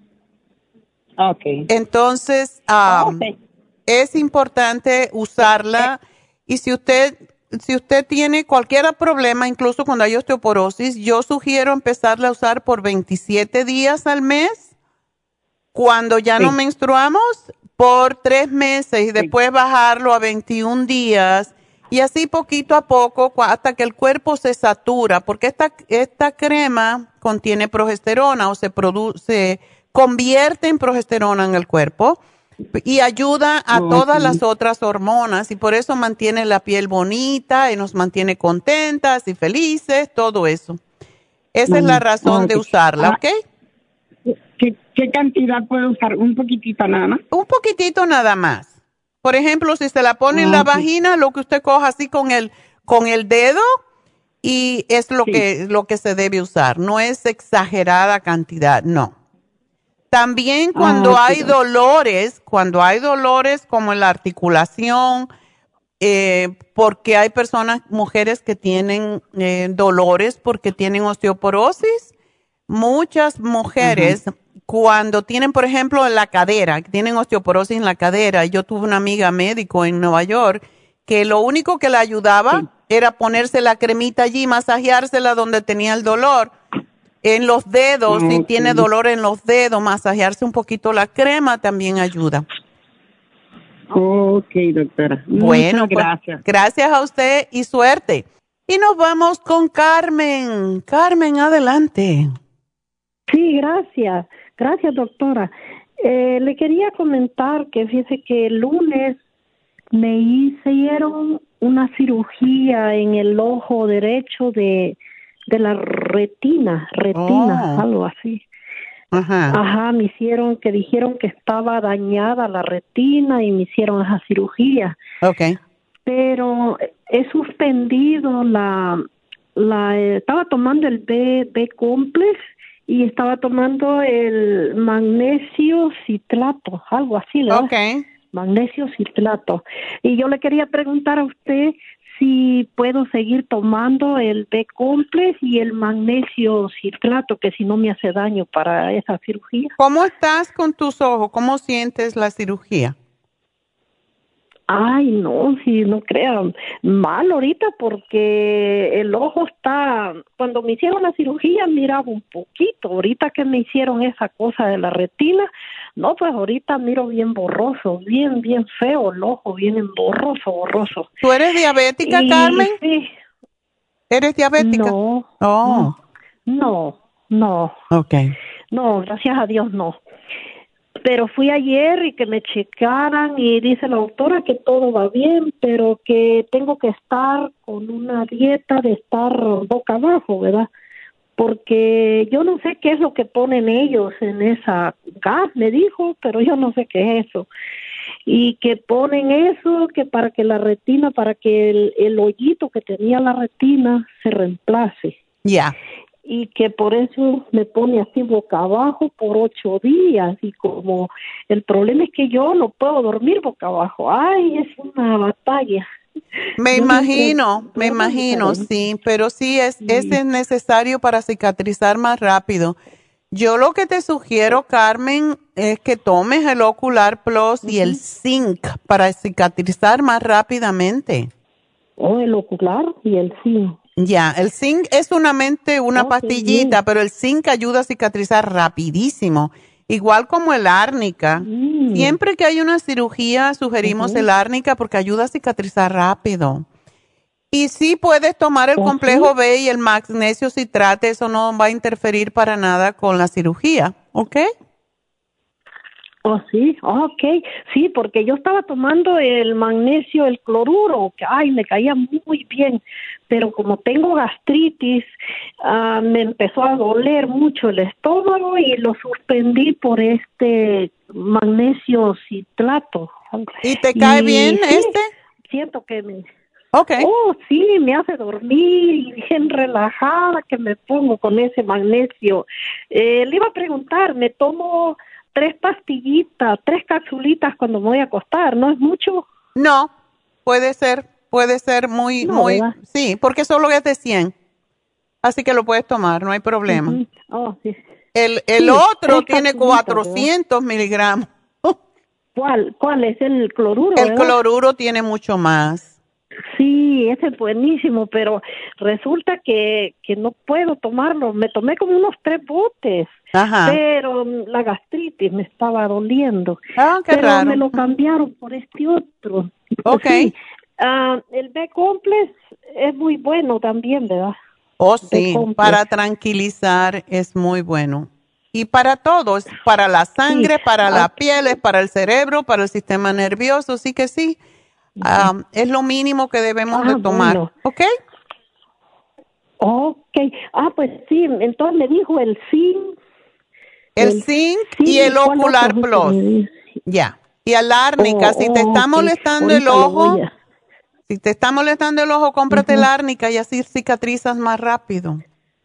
Okay. Entonces, um, Okay. es importante usarla. Y si usted, si usted tiene cualquier problema, incluso cuando hay osteoporosis, yo sugiero empezarla a usar por veintisiete días al mes. Cuando ya no Sí. menstruamos, por tres meses y después bajarlo a veintiún días. Y así poquito a poco cua- hasta que el cuerpo se satura, porque esta, esta crema contiene progesterona o se produce, convierte en progesterona en el cuerpo y ayuda a Ok. todas las otras hormonas y por eso mantiene la piel bonita y nos mantiene contentas y felices, todo eso. Esa es la razón de Ok. usarla, Ah, ¿ok? ¿Qué, ¿Qué cantidad puedo usar? ¿Un poquitito nada más? Un poquitito nada más. Por ejemplo, si se la pone en la Ok. vagina, lo que usted coja así con el, con el dedo y es lo que, lo que se debe usar. No es exagerada cantidad, no. También cuando Ah, hay sí. dolores, cuando hay dolores como en la articulación, eh, porque hay personas, mujeres que tienen eh, dolores porque tienen osteoporosis, muchas mujeres cuando tienen, por ejemplo, en la cadera, que tienen osteoporosis en la cadera, yo tuve una amiga médico en Nueva York que lo único que le ayudaba era ponerse la cremita allí, masajeársela donde tenía el dolor. En los dedos, si Ok. tiene dolor en los dedos, masajearse un poquito la crema también ayuda. Ok, doctora. Bueno, Muchas pues, gracias. gracias a usted y suerte. Y nos vamos con Carmen. Carmen, adelante. Sí, gracias. Gracias, doctora. Eh, le quería comentar que fíjese que el lunes me hicieron una cirugía en el ojo derecho de, de la retina, retina, Oh. algo así. Ajá. Ajá, me hicieron que dijeron que estaba dañada la retina y me hicieron esa cirugía. Ok. Pero he suspendido la, la eh, estaba tomando el B, B-complex y estaba tomando el magnesio citrato, algo así, ¿verdad? Ok. Magnesio citrato. Y yo le quería preguntar a usted si puedo seguir tomando el B-complex y el magnesio citrato, que si no me hace daño para esa cirugía. ¿Cómo estás con tus ojos? ¿Cómo sientes la cirugía? Ay, no, si no crean, mal ahorita porque el ojo está, cuando me hicieron la cirugía miraba un poquito, ahorita que me hicieron esa cosa de la retina, no, pues ahorita miro bien borroso, bien, bien feo el ojo, bien borroso, borroso. ¿Tú eres diabética, Y, Carmen? Sí. ¿Eres diabética? No. Oh. No, no. Ok. No, gracias a Dios no. Pero fui ayer y que me checaran y dice la doctora que todo va bien, pero que tengo que estar con una dieta de estar boca abajo, ¿verdad? Porque yo no sé qué es lo que ponen ellos en esa gas, me dijo, pero yo no sé qué es eso. Y que ponen eso, que para que la retina, para que el, el hoyito que tenía la retina se reemplace. Ya. Y que por eso me pone así boca abajo por ocho días y como el problema es que yo no puedo dormir boca abajo. Ay, es una batalla. Me Yo imagino, siempre- me imagino, sí, pero sí es, es necesario para cicatrizar más rápido. Yo lo que te sugiero, Carmen, es que tomes el Ocular Plus y el Zinc para cicatrizar más rápidamente. Oh, el Ocular y el Zinc. Ya, el zinc es solamente una Oh, qué pastillita, bien. pero el zinc ayuda a cicatrizar rapidísimo, igual como el árnica. Mm. Siempre que hay una cirugía, sugerimos Ujú. el árnica porque ayuda a cicatrizar rápido. Y sí puedes tomar el ¿Oh, complejo sí? B y el magnesio citrate, eso no va a interferir para nada con la cirugía, ¿ok? Oh, sí, ok, sí, porque yo estaba tomando el magnesio, el cloruro, que ay, me caía muy bien, pero como tengo gastritis, uh, me empezó a doler mucho el estómago y lo suspendí por este magnesio citrato. ¿Y te cae Y bien sí, este? Siento que me... Okay. Oh, sí, me hace dormir y bien relajada que me pongo con ese magnesio. Eh, le iba a preguntar, me tomo tres pastillitas, tres capsulitas cuando me voy a acostar, ¿no es mucho? No, puede ser, puede ser muy, No, muy, ¿verdad? sí, porque solo es de cien, así que lo puedes tomar, no hay problema. Uh-huh. Oh, sí. El, el Sí, otro tres tiene capsulitas, cuatrocientos miligramos. ¿Cuál, cuál es el cloruro? El ¿verdad? cloruro tiene mucho más. Sí, ese es buenísimo, pero resulta que, que no puedo tomarlo. Me tomé como unos tres botes, Ajá. pero mm, la gastritis me estaba doliendo. Ah, qué pero raro. me lo cambiaron por este otro. Ok. Sí. Ah, el B-Complex es muy bueno también, ¿verdad? Oh, sí, B-Complex. para tranquilizar es muy bueno. Y para todos, para la sangre, Sí. para la Ah. piel, es para el cerebro, para el sistema nervioso, sí que sí. Um, es lo mínimo que debemos Ah, de tomar, bueno. ¿ok? Ok. Ah, pues sí, entonces me dijo el zinc. El, El zinc zinc, y el ¿cuál ocular otro fue que me plus. dijo? Ya. Y el árnica, Oh, si te oh, está ok. molestando el Ahorita lo ojo, voy a- si te está molestando el ojo, cómprate Ujú. el árnica y así cicatrizas más rápido.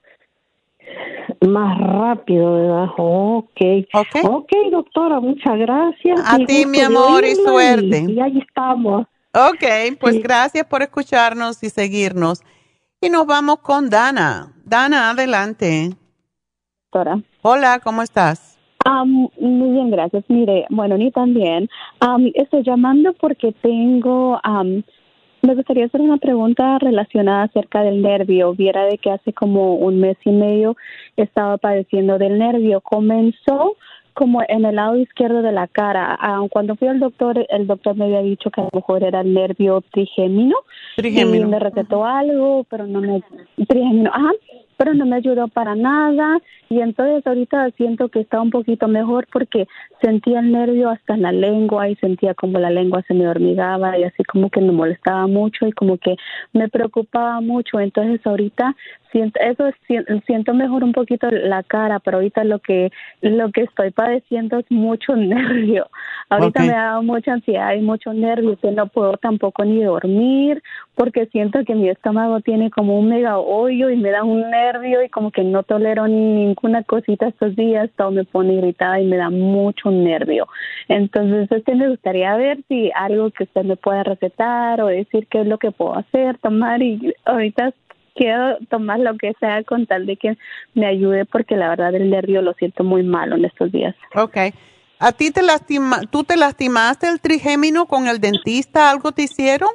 Más rápido, ¿verdad? Ok. Ok. Ok, doctora, muchas gracias. A Qué ti, gusto mi de amor, y oírla suerte. Y, y ahí estamos. Ok, pues Sí. gracias por escucharnos y seguirnos. Y nos vamos con Dana. Dana, adelante. Doctora. Hola, ¿cómo estás? Um, muy bien, gracias. Mire, bueno, ni también. Um, estoy llamando porque tengo, um, me gustaría hacer una pregunta relacionada acerca del nervio. Viera de que hace como un mes y medio estaba padeciendo del nervio. Comenzó como en el lado izquierdo de la cara. Um, cuando fui al doctor, el doctor me había dicho que a lo mejor era el nervio trigémino. Trigémino. Y me recetó algo, pero no me... Trigémino, ajá. Pero no me ayudó para nada y entonces ahorita siento que está un poquito mejor porque sentía el nervio hasta en la lengua y sentía como la lengua se me hormigaba y así como que me molestaba mucho y como que me preocupaba mucho. Entonces ahorita siento eso es, siento mejor un poquito la cara, pero ahorita lo que lo que estoy padeciendo es mucho nervio. Ahorita Okay. me ha dado mucha ansiedad y mucho nervio que no puedo tampoco ni dormir porque siento que mi estómago tiene como un mega hoyo y me da un nervio y como que no tolero ninguna cosita estos días, todo me pone irritada y me da mucho nervio. Entonces, este me gustaría ver si algo que usted me pueda recetar o decir qué es lo que puedo hacer, tomar y ahorita quiero tomar lo que sea con tal de que me ayude porque la verdad el nervio lo siento muy malo en estos días. Ok. ¿A ti te lastima, tú te lastimaste el trigémino con el dentista? ¿Algo te hicieron?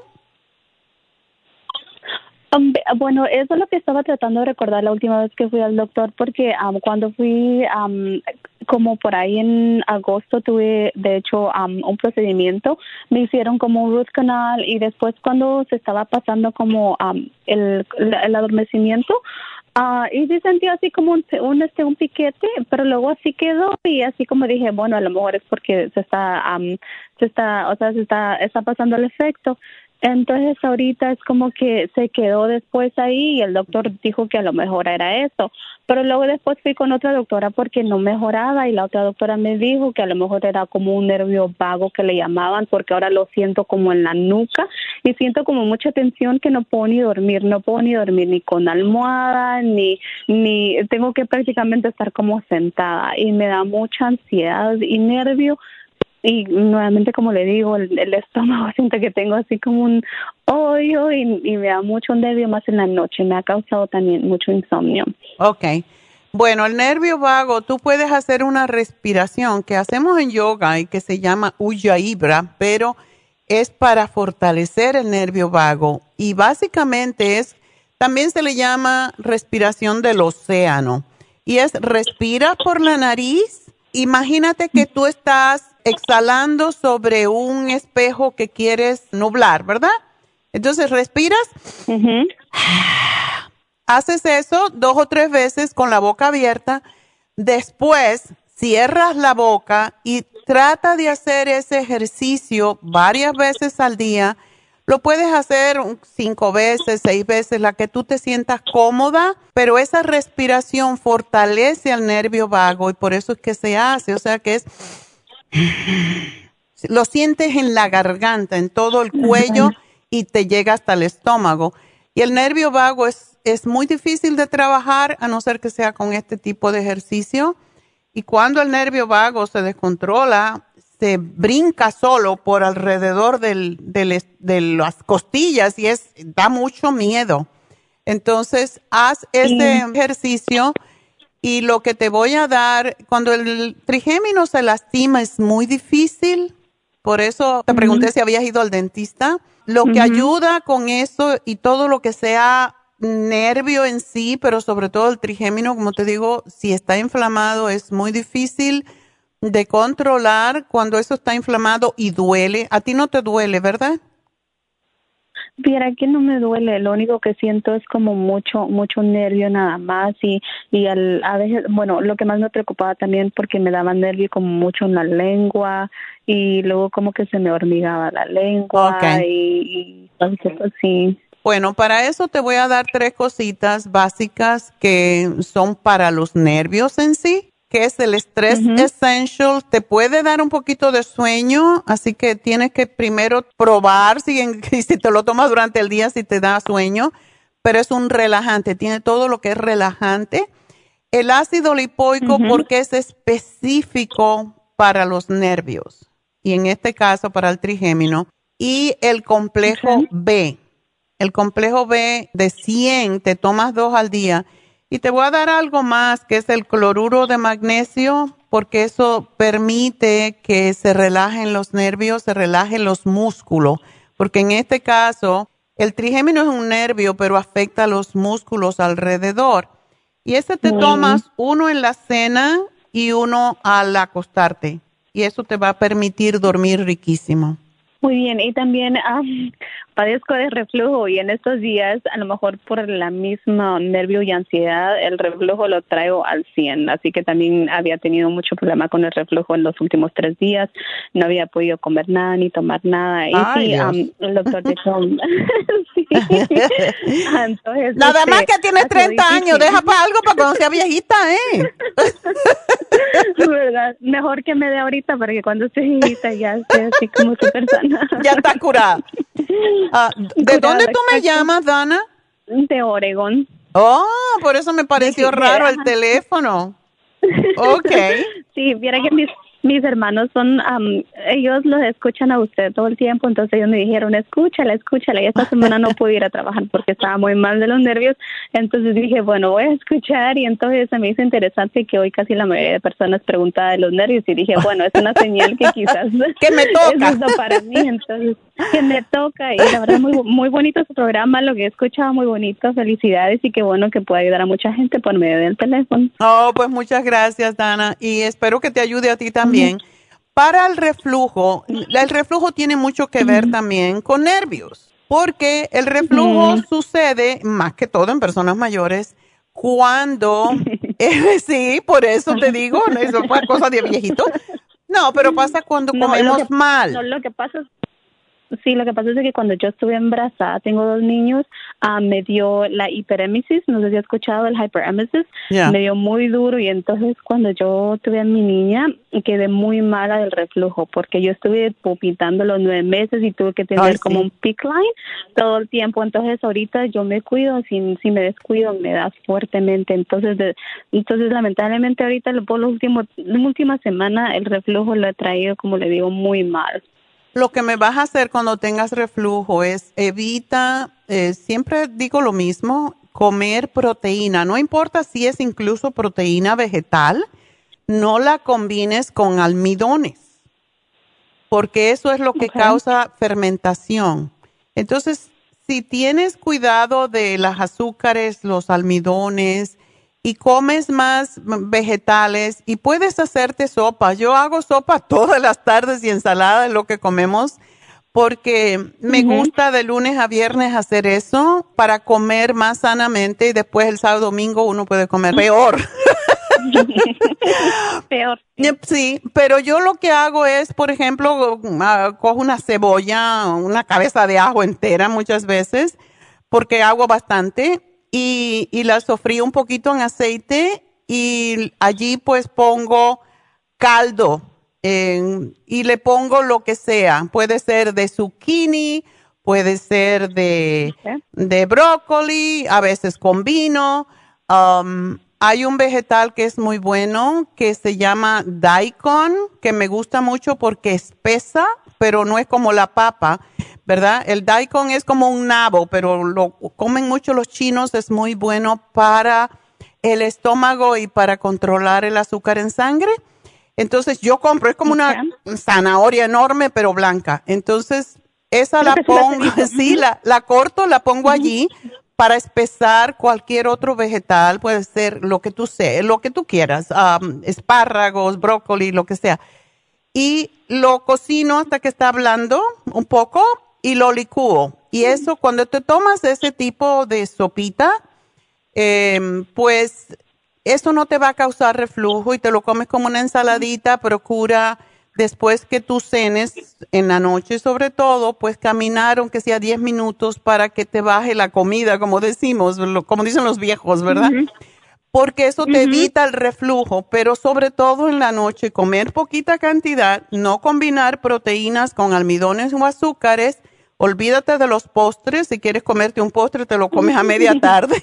Um, bueno, eso es lo que estaba tratando de recordar la última vez que fui al doctor, porque um, cuando fui, um, como por ahí en agosto, tuve de hecho um, un procedimiento, me hicieron como un root canal y después cuando se estaba pasando como um, el, el adormecimiento, Uh, y sí sentí así como un, un, este, un piquete, pero luego así quedó y así como dije, bueno, a lo mejor es porque se está, um, se está, o sea, se está, está pasando el efecto. Entonces ahorita es como que se quedó después ahí y el doctor dijo que a lo mejor era eso. Pero luego después fui con otra doctora porque no mejoraba y la otra doctora me dijo que a lo mejor era como un nervio vago que le llamaban porque ahora lo siento como en la nuca y siento como mucha tensión que no puedo ni dormir, no puedo ni dormir ni con almohada, ni, ni tengo que prácticamente estar como sentada y me da mucha ansiedad y nervio. Y nuevamente, como le digo, el, el estómago siento que tengo así como un hoyo y, y me da mucho nervio más en la noche. Me ha causado también mucho insomnio. Ok. Bueno, el nervio vago, tú puedes hacer una respiración que hacemos en yoga y que se llama Ujjayi, pero es para fortalecer el nervio vago. Y básicamente es, también se le llama respiración del océano. Y es respira por la nariz. Imagínate que tú estás exhalando sobre un espejo que quieres nublar, ¿verdad? Entonces, respiras, uh-huh. haces eso dos o tres veces con la boca abierta, después cierras la boca y trata de hacer ese ejercicio varias veces al día. Lo puedes hacer cinco veces, seis veces, la que tú te sientas cómoda, pero esa respiración fortalece al nervio vago y por eso es que se hace. O sea que es, lo sientes en la garganta, en todo el cuello y te llega hasta el estómago. Y el nervio vago es, es muy difícil de trabajar a no ser que sea con este tipo de ejercicio. Y cuando el nervio vago se descontrola, se brinca solo por alrededor del, del, de las costillas y es, da mucho miedo. Entonces, haz ese sí. ejercicio y lo que te voy a dar, cuando el trigémino se lastima es muy difícil, por eso te uh-huh. pregunté si habías ido al dentista. Lo que uh-huh. ayuda con eso y todo lo que sea nervio en sí, pero sobre todo el trigémino, como te digo, si está inflamado es muy difícil de controlar cuando eso está inflamado y duele. A ti no te duele, ¿verdad? Viera que no me duele, lo único que siento es como mucho, mucho nervio nada más y, y al, a veces, bueno, lo que más me preocupaba también porque me daba nervio como mucho en la lengua y luego como que se me hormigaba la lengua okay. y, y entonces así. Bueno, para eso te voy a dar tres cositas básicas que son para los nervios en sí, que es el Stress uh-huh. Essential. Te puede dar un poquito de sueño, así que tienes que primero probar si, en, si te lo tomas durante el día, si te da sueño, pero es un relajante, tiene todo lo que es relajante. El ácido lipoico uh-huh. porque es específico para los nervios y en este caso para el trigémino. Y el complejo uh-huh. B. El complejo B de cien, te tomas dos al día. Y te voy a dar algo más, que es el cloruro de magnesio, porque eso permite que se relajen los nervios, se relajen los músculos. Porque en este caso, el trigémino es un nervio, pero afecta a los músculos alrededor. Y ese te mm. tomas uno en la cena y uno al acostarte. Y eso te va a permitir dormir riquísimo. Muy bien, y también um, padezco de reflujo y en estos días, a lo mejor por la misma nervio y ansiedad, el reflujo lo traigo al cien, así que también había tenido mucho problema con el reflujo en los últimos tres días, no había podido comer nada ni tomar nada. Y Ay, sí, um, el doctor dijo, sí. Entonces, nada este, más que tienes treinta años, deja para algo para cuando sea viejita, ¿eh? ¿Verdad? Mejor que me dé ahorita para que cuando esté viejita ya esté así como súper sana. Ya está curada. Uh, ¿De curada, dónde tú me llamas, Dana? De Oregón. Oh, por eso me pareció sí, raro el teléfono. Okay. Sí, viera que mis, mis hermanos son, um, ellos los escuchan a usted todo el tiempo, entonces ellos me dijeron, escúchala, escúchala, y esta semana no pude ir a trabajar porque estaba muy mal de los nervios, entonces dije, bueno, voy a escuchar, y entonces se me hizo interesante que hoy casi la mayoría de personas preguntaba de los nervios, y dije, bueno, es una señal que quizás que me toca. Es eso para mí, entonces, que me toca, y la verdad muy, muy bonito su programa, lo que he escuchado muy bonito, felicidades, y qué bueno que pueda ayudar a mucha gente por medio del teléfono. Oh, pues muchas gracias, Dana, y espero que te ayude a ti también. Bien. Para el reflujo, el reflujo tiene mucho que ver uh-huh. también con nervios, porque el reflujo uh-huh. sucede más que todo en personas mayores cuando, eh, sí, por eso te digo, eso fue cosa de viejito. No, pero pasa cuando no, comemos lo que, mal. No, lo que pasa es Sí, lo que pasa es que cuando yo estuve embarazada, tengo dos niños, uh, me dio la hiperémesis, no sé si has escuchado el hyperemesis, yeah. me dio muy duro, y entonces cuando yo tuve a mi niña quedé muy mala del reflujo porque yo estuve vomitando los nueve meses y tuve que tener Ay, como sí. un peak line todo el tiempo. Entonces ahorita yo me cuido, si, si me descuido me da fuertemente, entonces de, entonces lamentablemente ahorita por los últimos, la última semana el reflujo lo he traído, como le digo, muy mal. Lo que me vas a hacer cuando tengas reflujo es evita, eh, siempre digo lo mismo, comer proteína. No importa si es incluso proteína vegetal, no la combines con almidones, porque eso es lo que okay. causa fermentación. Entonces, si tienes cuidado de las azúcares, los almidones, y comes más vegetales y puedes hacerte sopa. Yo hago sopa todas las tardes y ensalada es lo que comemos porque me uh-huh. gusta de lunes a viernes hacer eso para comer más sanamente y después el sábado domingo uno puede comer peor. Peor. Sí, pero yo lo que hago es, por ejemplo, uh, cojo una cebolla, una cabeza de ajo entera muchas veces, porque hago bastante, y, y la sofrío un poquito en aceite y allí pues pongo caldo eh, y le pongo lo que sea. Puede ser de zucchini, puede ser de, okay. de brócoli, a veces con vino. Um, Hay un vegetal que es muy bueno que se llama daikon, que me gusta mucho porque espesa, pero no es como la papa, ¿verdad? El daikon es como un nabo, pero lo comen mucho los chinos, es muy bueno para el estómago y para controlar el azúcar en sangre. Entonces yo compro, es como una zanahoria enorme, pero blanca. Entonces esa la pongo, sí, la, la corto, la pongo allí. Para espesar cualquier otro vegetal, puede ser lo que tú sé, lo que tú quieras, um, espárragos, brócoli, lo que sea. Y lo cocino hasta que está blando un poco y lo licúo. Y eso, cuando te tomas ese tipo de sopita, eh, pues eso no te va a causar reflujo y te lo comes como una ensaladita. Procura después que tú cenes en la noche, sobre todo, pues caminar aunque sea diez minutos para que te baje la comida, como decimos, como dicen los viejos, ¿verdad? Uh-huh. Porque eso te uh-huh. evita el reflujo, pero sobre todo en la noche comer poquita cantidad, no combinar proteínas con almidones o azúcares. Olvídate de los postres. Si quieres comerte un postre, te lo comes a media tarde,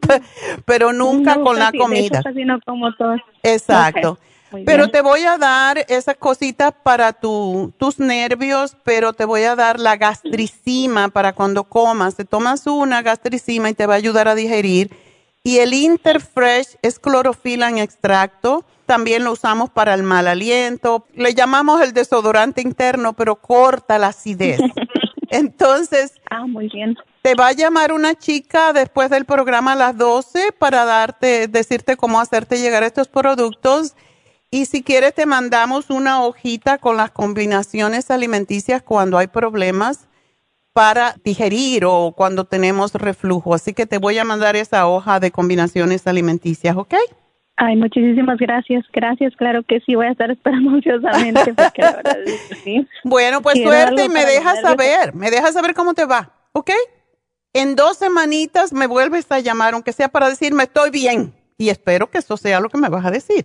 pero nunca no, con casi, la comida. De hecho, casi no como todo. Exacto. Okay. Muy pero bien. Te voy a dar esas cositas para tu, tus nervios, pero te voy a dar la gastricima para cuando comas. Te tomas una gastricima y te va a ayudar a digerir. Y el Interfresh es clorofila en extracto. También lo usamos para el mal aliento. Le llamamos el desodorante interno, pero corta la acidez. Entonces, ah, muy bien. Te va a llamar una chica después del programa a las doce para darte, decirte cómo hacerte llegar estos productos. Y si quieres te mandamos una hojita con las combinaciones alimenticias cuando hay problemas para digerir o cuando tenemos reflujo. Así que te voy a mandar esa hoja de combinaciones alimenticias, ¿ok? Ay, muchísimas gracias. Gracias, claro que sí. Voy a estar esperando ansiosamente porque la verdad es que sí. Bueno, pues Quiero suerte y algo me para dejas mi nervio. saber. Me dejas saber cómo te va, ¿ok? En dos semanitas me vuelves a llamar, aunque sea para decirme estoy bien. Y espero que eso sea lo que me vas a decir.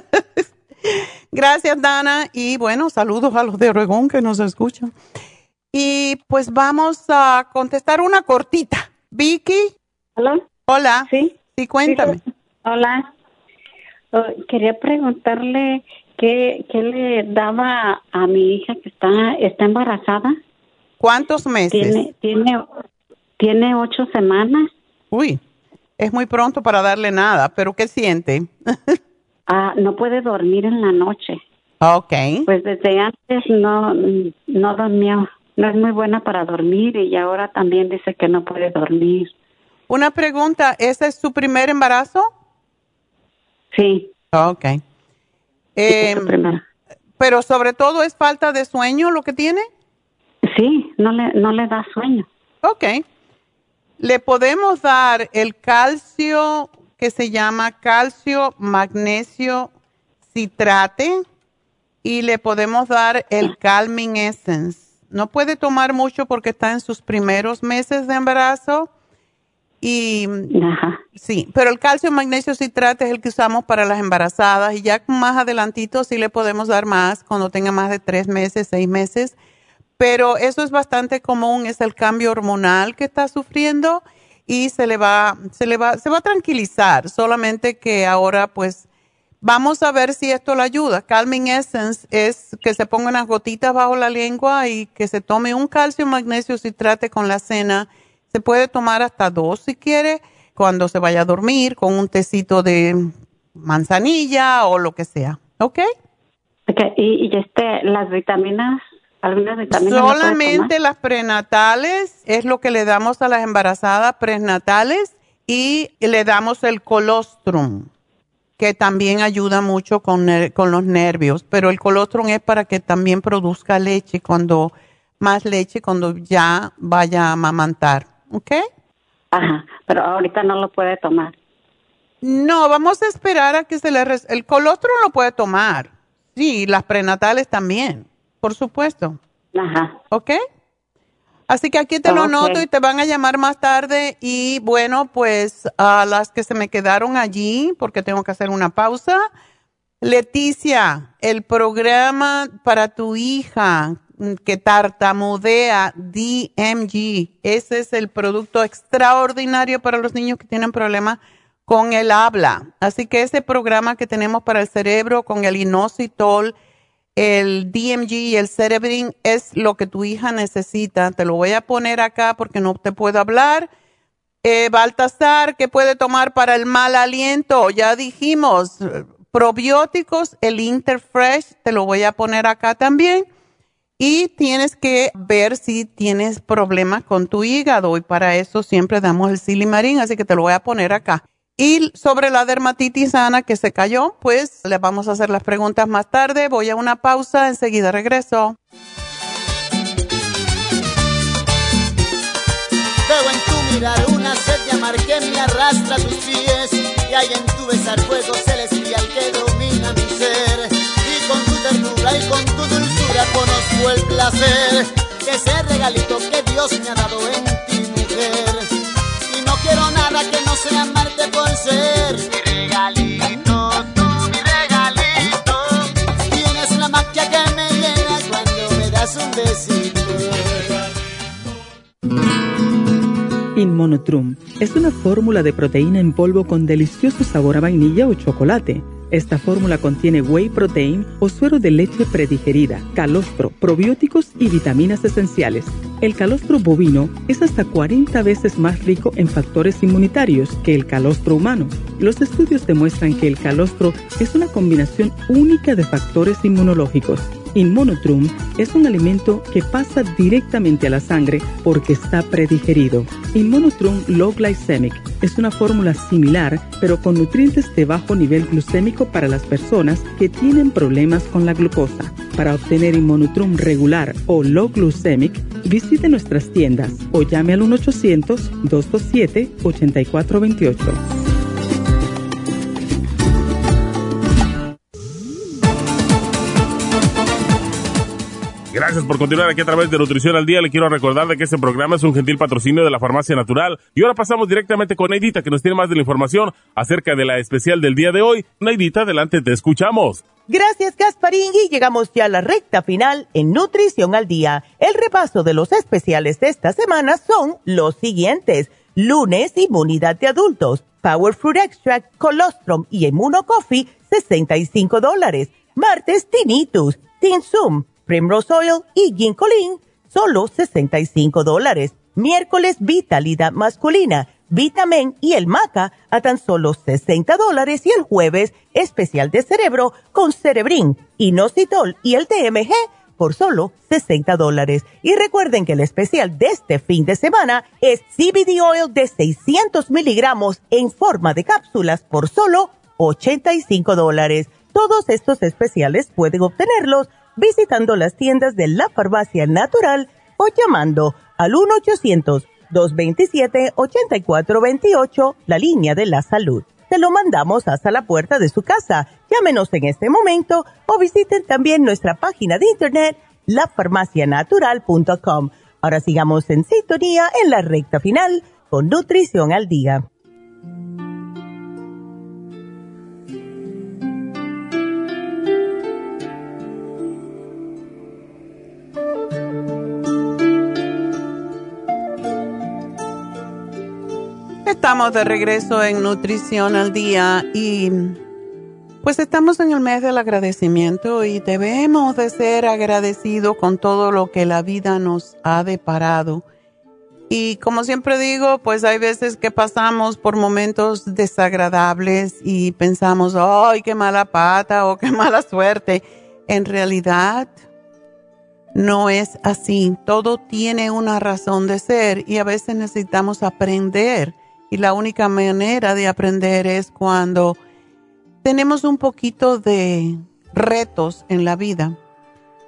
Gracias, Dana. Y bueno, saludos a los de Oregón que nos escuchan. Y pues vamos a contestar una cortita. Vicky. Hola. Hola. Sí. Sí, cuéntame. Sí. Hola. Oh, quería preguntarle qué, qué le daba a mi hija que está, está embarazada. ¿Cuántos meses? Tiene, tiene, tiene ocho semanas. Uy, es muy pronto para darle nada, pero ¿qué siente? Ah, no puede dormir en la noche. Ok. Pues desde antes no, no dormía, no es muy buena para dormir y ahora también dice que no puede dormir. Una pregunta, ¿ese es su primer embarazo? Sí. Ok. Eh, sí, pero sobre todo es falta de sueño lo que tiene. Sí, no le, no le da sueño. Ok. Le podemos dar el calcio que se llama calcio magnesio citrate y le podemos dar el Calming Essence. No puede tomar mucho porque está en sus primeros meses de embarazo. Y Ajá. sí, pero el calcio magnesio citrate es el que usamos para las embarazadas y ya más adelantito sí le podemos dar más cuando tenga más de tres meses, seis meses. Pero eso es bastante común, es el cambio hormonal que está sufriendo y se le va, se le va, se va a tranquilizar. Solamente que ahora pues vamos a ver si esto le ayuda. Calming Essence es que se ponga unas gotitas bajo la lengua y que se tome un calcio magnesio citrate con la cena. Se puede tomar hasta dos si quiere, cuando se vaya a dormir, con un tecito de manzanilla o lo que sea. ¿Ok? Okay. Y, y este, las vitaminas, algunas vitaminas. Solamente las prenatales es lo que le damos a las embarazadas prenatales y le damos el colostrum, que también ayuda mucho con, con los nervios, pero el colostrum es para que también produzca leche cuando más leche cuando ya vaya a amamantar, ¿ok? Ajá, pero ahorita no lo puede tomar. No, vamos a esperar a que se le... Res- el colostrum lo puede tomar. Sí, las prenatales también, por supuesto. Ajá. ¿Ok? Así que aquí te lo Okay. noto y te van a llamar más tarde. Y bueno, pues a las que se me quedaron allí, porque tengo que hacer una pausa. Leticia, el programa para tu hija que tartamudea, D M G, ese es el producto extraordinario para los niños que tienen problemas con el habla. Así que ese programa que tenemos para el cerebro con el inositol, el D M G y el Cerebrin es lo que tu hija necesita. Te lo voy a poner acá porque no te puedo hablar. Eh, Baltasar, ¿qué puede tomar para el mal aliento? Ya dijimos, probióticos, el Interfresh, te lo voy a poner acá también. Y tienes que ver si tienes problemas con tu hígado y para eso siempre damos el Silimarín, así que te lo voy a poner acá. Y sobre la dermatitis sana que se cayó, pues le vamos a hacer las preguntas más tarde. Voy a una pausa, enseguida regreso. Veo en tu mirar una sed de amar que me arrastra a tus pies, y hay en tu besar fuego celestial que domina mi ser. Y con tu ternura y con tu dulzura conozco el placer, ese regalito que Dios me ha dado en ti, mujer. Y no quiero nada que no sea amarte por ser mi regalito, tú mi regalito. Tienes la magia que me llena cuando me das un besito. Inmonotrum es una fórmula de proteína en polvo con delicioso sabor a vainilla o chocolate. Esta fórmula contiene whey protein o suero de leche predigerida, calostro, probióticos y vitaminas esenciales. El calostro bovino es hasta cuarenta veces más rico en factores inmunitarios que el calostro humano. Los estudios demuestran que el calostro es una combinación única de factores inmunológicos. Inmonotrum es un alimento que pasa directamente a la sangre porque está predigerido. Inmonotrum Low Glycemic es una fórmula similar, pero con nutrientes de bajo nivel glucémico para las personas que tienen problemas con la glucosa. Para obtener Inmonotrum regular o Low Glycemic, visite nuestras tiendas o llame al uno ochocientos, dos dos siete, ocho cuatro dos ocho. Gracias por continuar aquí a través de Nutrición al Día. Le quiero recordar de que este programa es un gentil patrocinio de la Farmacia Natural. Y ahora pasamos directamente con Neidita, que nos tiene más de la información acerca de la especial del día de hoy. Neidita, adelante, te escuchamos. Gracias, Gasparín, y llegamos ya a la recta final en Nutrición al Día. El repaso de los especiales de esta semana son los siguientes. Lunes, Inmunidad de Adultos, Power Fruit Extract, Colostrum y Immuno Coffee, sesenta y cinco dólares. Martes, Tinnitus, Tinsum, Primrose Oil y Ginkolin, solo sesenta y cinco dólares. Miércoles, Vitalidad Masculina, Vitamin y el Maca a tan solo sesenta dólares. Y el jueves, especial de cerebro con Cerebrin, Inositol y el D M G por solo sesenta dólares. Y recuerden que el especial de este fin de semana es C B D Oil de seiscientos miligramos en forma de cápsulas por solo ochenta y cinco dólares. Todos estos especiales pueden obtenerlos visitando las tiendas de la Farmacia Natural o llamando al uno ochocientos, dos veintisiete, ochenta y cuatro veintiocho, la línea de la salud. Te lo mandamos hasta la puerta de su casa. Llámenos en este momento o visiten también nuestra página de internet, la farmacia natural punto com. Ahora sigamos en sintonía en la recta final con Nutrición al Día. Estamos de regreso en Nutrición al Día y pues estamos en el mes del agradecimiento y debemos de ser agradecidos con todo lo que la vida nos ha deparado. Y como siempre digo, pues hay veces que pasamos por momentos desagradables y pensamos, ¡ay, qué mala pata o qué mala suerte! En realidad no es así. Todo tiene una razón de ser y a veces necesitamos aprender. Y la única manera de aprender es cuando tenemos un poquito de retos en la vida.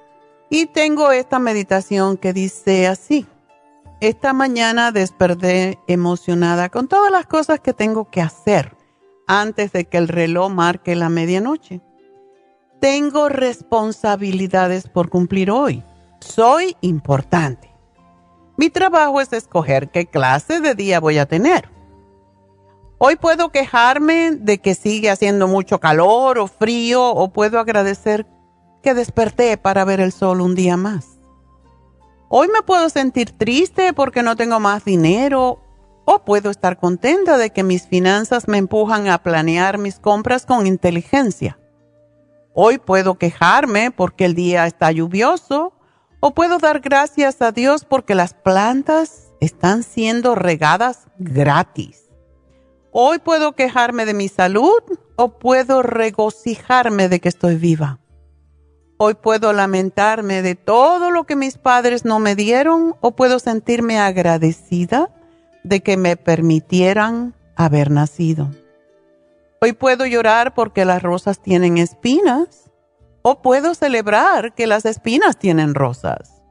Y tengo esta meditación que dice así: esta mañana desperté emocionada con todas las cosas que tengo que hacer antes de que el reloj marque la medianoche. Tengo responsabilidades por cumplir hoy. Soy importante. Mi trabajo es escoger qué clase de día voy a tener. Hoy puedo quejarme de que sigue haciendo mucho calor o frío, o puedo agradecer que desperté para ver el sol un día más. Hoy me puedo sentir triste porque no tengo más dinero, o puedo estar contenta de que mis finanzas me empujan a planear mis compras con inteligencia. Hoy puedo quejarme porque el día está lluvioso, o puedo dar gracias a Dios porque las plantas están siendo regadas gratis. Hoy puedo quejarme de mi salud, o puedo regocijarme de que estoy viva. Hoy puedo lamentarme de todo lo que mis padres no me dieron, o puedo sentirme agradecida de que me permitieran haber nacido. Hoy puedo llorar porque las rosas tienen espinas, o puedo celebrar que las espinas tienen rosas.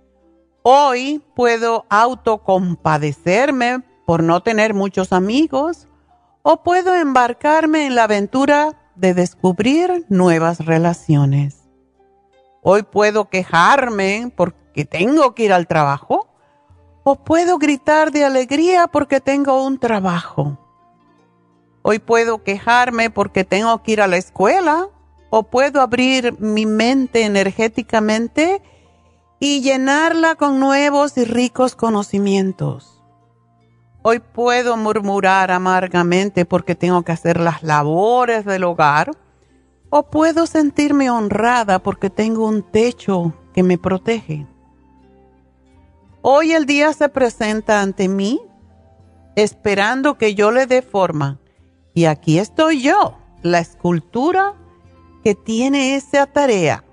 Hoy puedo autocompadecerme por no tener muchos amigos, o puedo embarcarme en la aventura de descubrir nuevas relaciones. Hoy puedo quejarme porque tengo que ir al trabajo, o puedo gritar de alegría porque tengo un trabajo. Hoy puedo quejarme porque tengo que ir a la escuela, o puedo abrir mi mente energéticamente y llenarla con nuevos y ricos conocimientos. Hoy puedo murmurar amargamente porque tengo que hacer las labores del hogar, o puedo sentirme honrada porque tengo un techo que me protege. Hoy el día se presenta ante mí esperando que yo le dé forma. Y aquí estoy yo, la escultura que tiene esa tarea.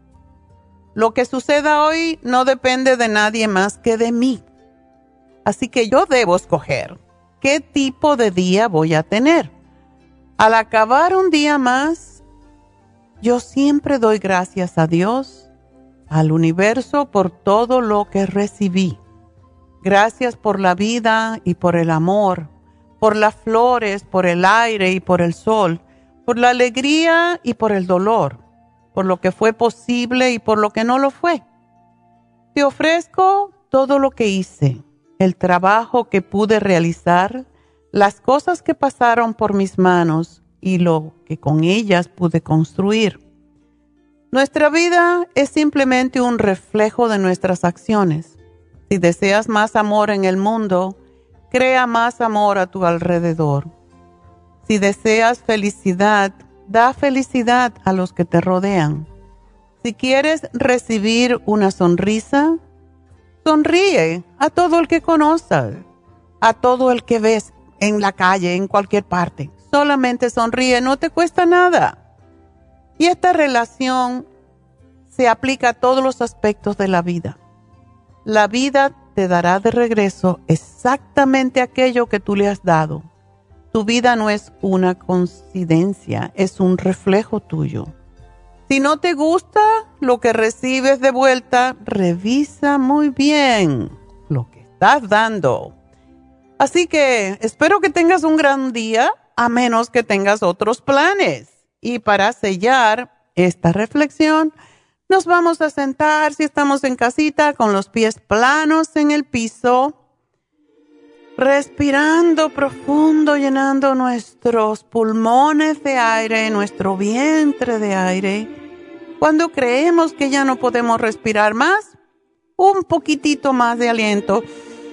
Lo que suceda hoy no depende de nadie más que de mí. Así que yo debo escoger qué tipo de día voy a tener. Al acabar un día más, yo siempre doy gracias a Dios, al universo, por todo lo que recibí. Gracias por la vida y por el amor, por las flores, por el aire y por el sol, por la alegría y por el dolor, por lo que fue posible y por lo que no lo fue. Te ofrezco todo lo que hice, el trabajo que pude realizar, las cosas que pasaron por mis manos y lo que con ellas pude construir. Nuestra vida es simplemente un reflejo de nuestras acciones. Si deseas más amor en el mundo, crea más amor a tu alrededor. Si deseas felicidad, da felicidad a los que te rodean. Si quieres recibir una sonrisa, sonríe a todo el que conoces, a todo el que ves en la calle, en cualquier parte. Solamente sonríe, no te cuesta nada. Y esta relación se aplica a todos los aspectos de la vida. La vida te dará de regreso exactamente aquello que tú le has dado. Tu vida no es una coincidencia, es un reflejo tuyo. Si no te gusta lo que recibes de vuelta, revisa muy bien lo que estás dando. Así que espero que tengas un gran día, a menos que tengas otros planes. Y para sellar esta reflexión, nos vamos a sentar, si estamos en casita, con los pies planos en el piso, respirando profundo, llenando nuestros pulmones de aire, nuestro vientre de aire. Cuando creemos que ya no podemos respirar más, un poquitito más de aliento.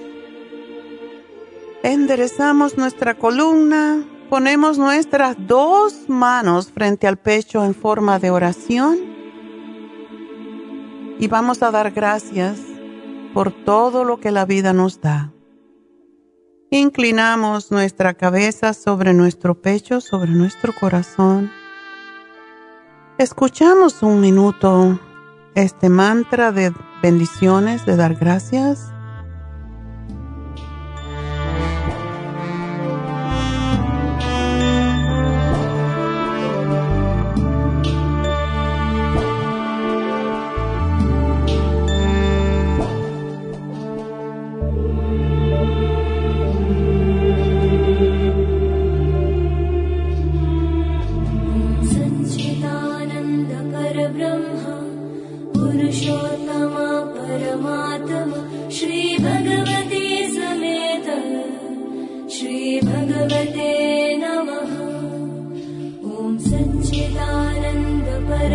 Enderezamos nuestra columna, ponemos nuestras dos manos frente al pecho en forma de oración. Y vamos a dar gracias por todo lo que la vida nos da. Inclinamos nuestra cabeza sobre nuestro pecho, sobre nuestro corazón. Escuchamos un minuto este mantra de bendiciones, de dar gracias.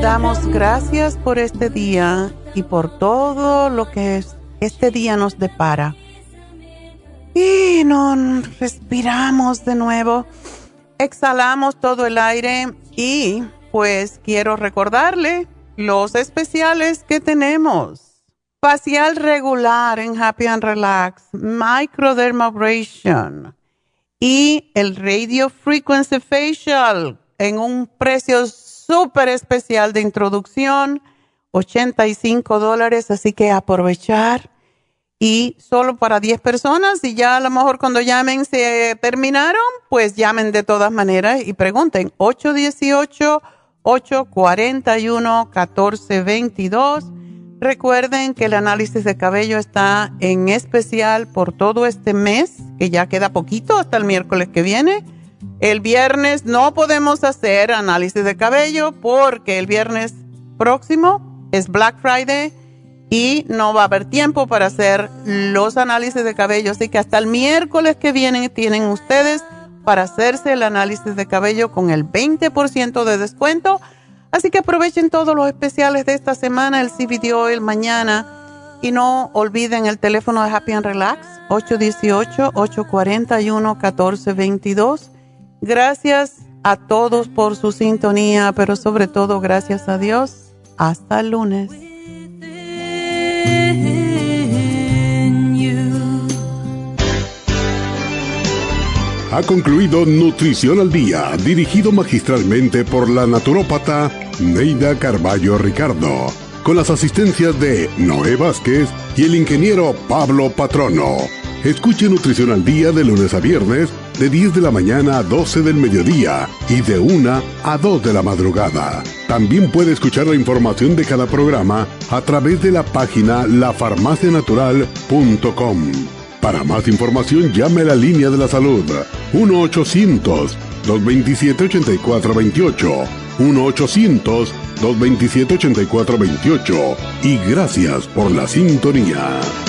damos gracias por este día y por todo lo que es, este día nos depara. Y nos respiramos de nuevo, exhalamos todo el aire y pues quiero recordarle los especiales que tenemos. Facial regular en Happy and Relax, microdermabrasion y el Radio Frequency Facial en un precio súper especial de introducción, ochenta y cinco dólares, así que aprovechar. Y solo para diez personas, y ya a lo mejor cuando llamen se terminaron, pues llamen de todas maneras y pregunten. ocho uno ocho, ocho cuatro uno, uno cuatro dos dos. Recuerden que el análisis de cabello está en especial por todo este mes, que ya queda poquito hasta el miércoles que viene. El viernes no podemos hacer análisis de cabello porque el viernes próximo es Black Friday y no va a haber tiempo para hacer los análisis de cabello. Así que hasta el miércoles que viene tienen ustedes para hacerse el análisis de cabello con el veinte por ciento de descuento. Así que aprovechen todos los especiales de esta semana, el C B D Oil mañana. Y no olviden el teléfono de Happy and Relax, ocho uno ocho, ocho cuatro uno, uno cuatro dos dos. Gracias a todos por su sintonía, pero sobre todo gracias a Dios. Hasta el lunes. Ha concluido Nutrición al Día, dirigido magistralmente por la naturópata Neida Carballo Ricardo, con las asistencias de Noé Vázquez y el ingeniero Pablo Patrono. Escuche Nutrición al Día de lunes a viernes, de diez de la mañana a doce del mediodía y de una a dos de la madrugada. También puede escuchar la información de cada programa a través de la página la farmacia natural punto com. Para más información, llame a la línea de la salud uno ochocientos, dos veintisiete, ochenta y cuatro veintiocho, uno ochocientos, dos veintisiete, ochenta y cuatro veintiocho, y gracias por la sintonía.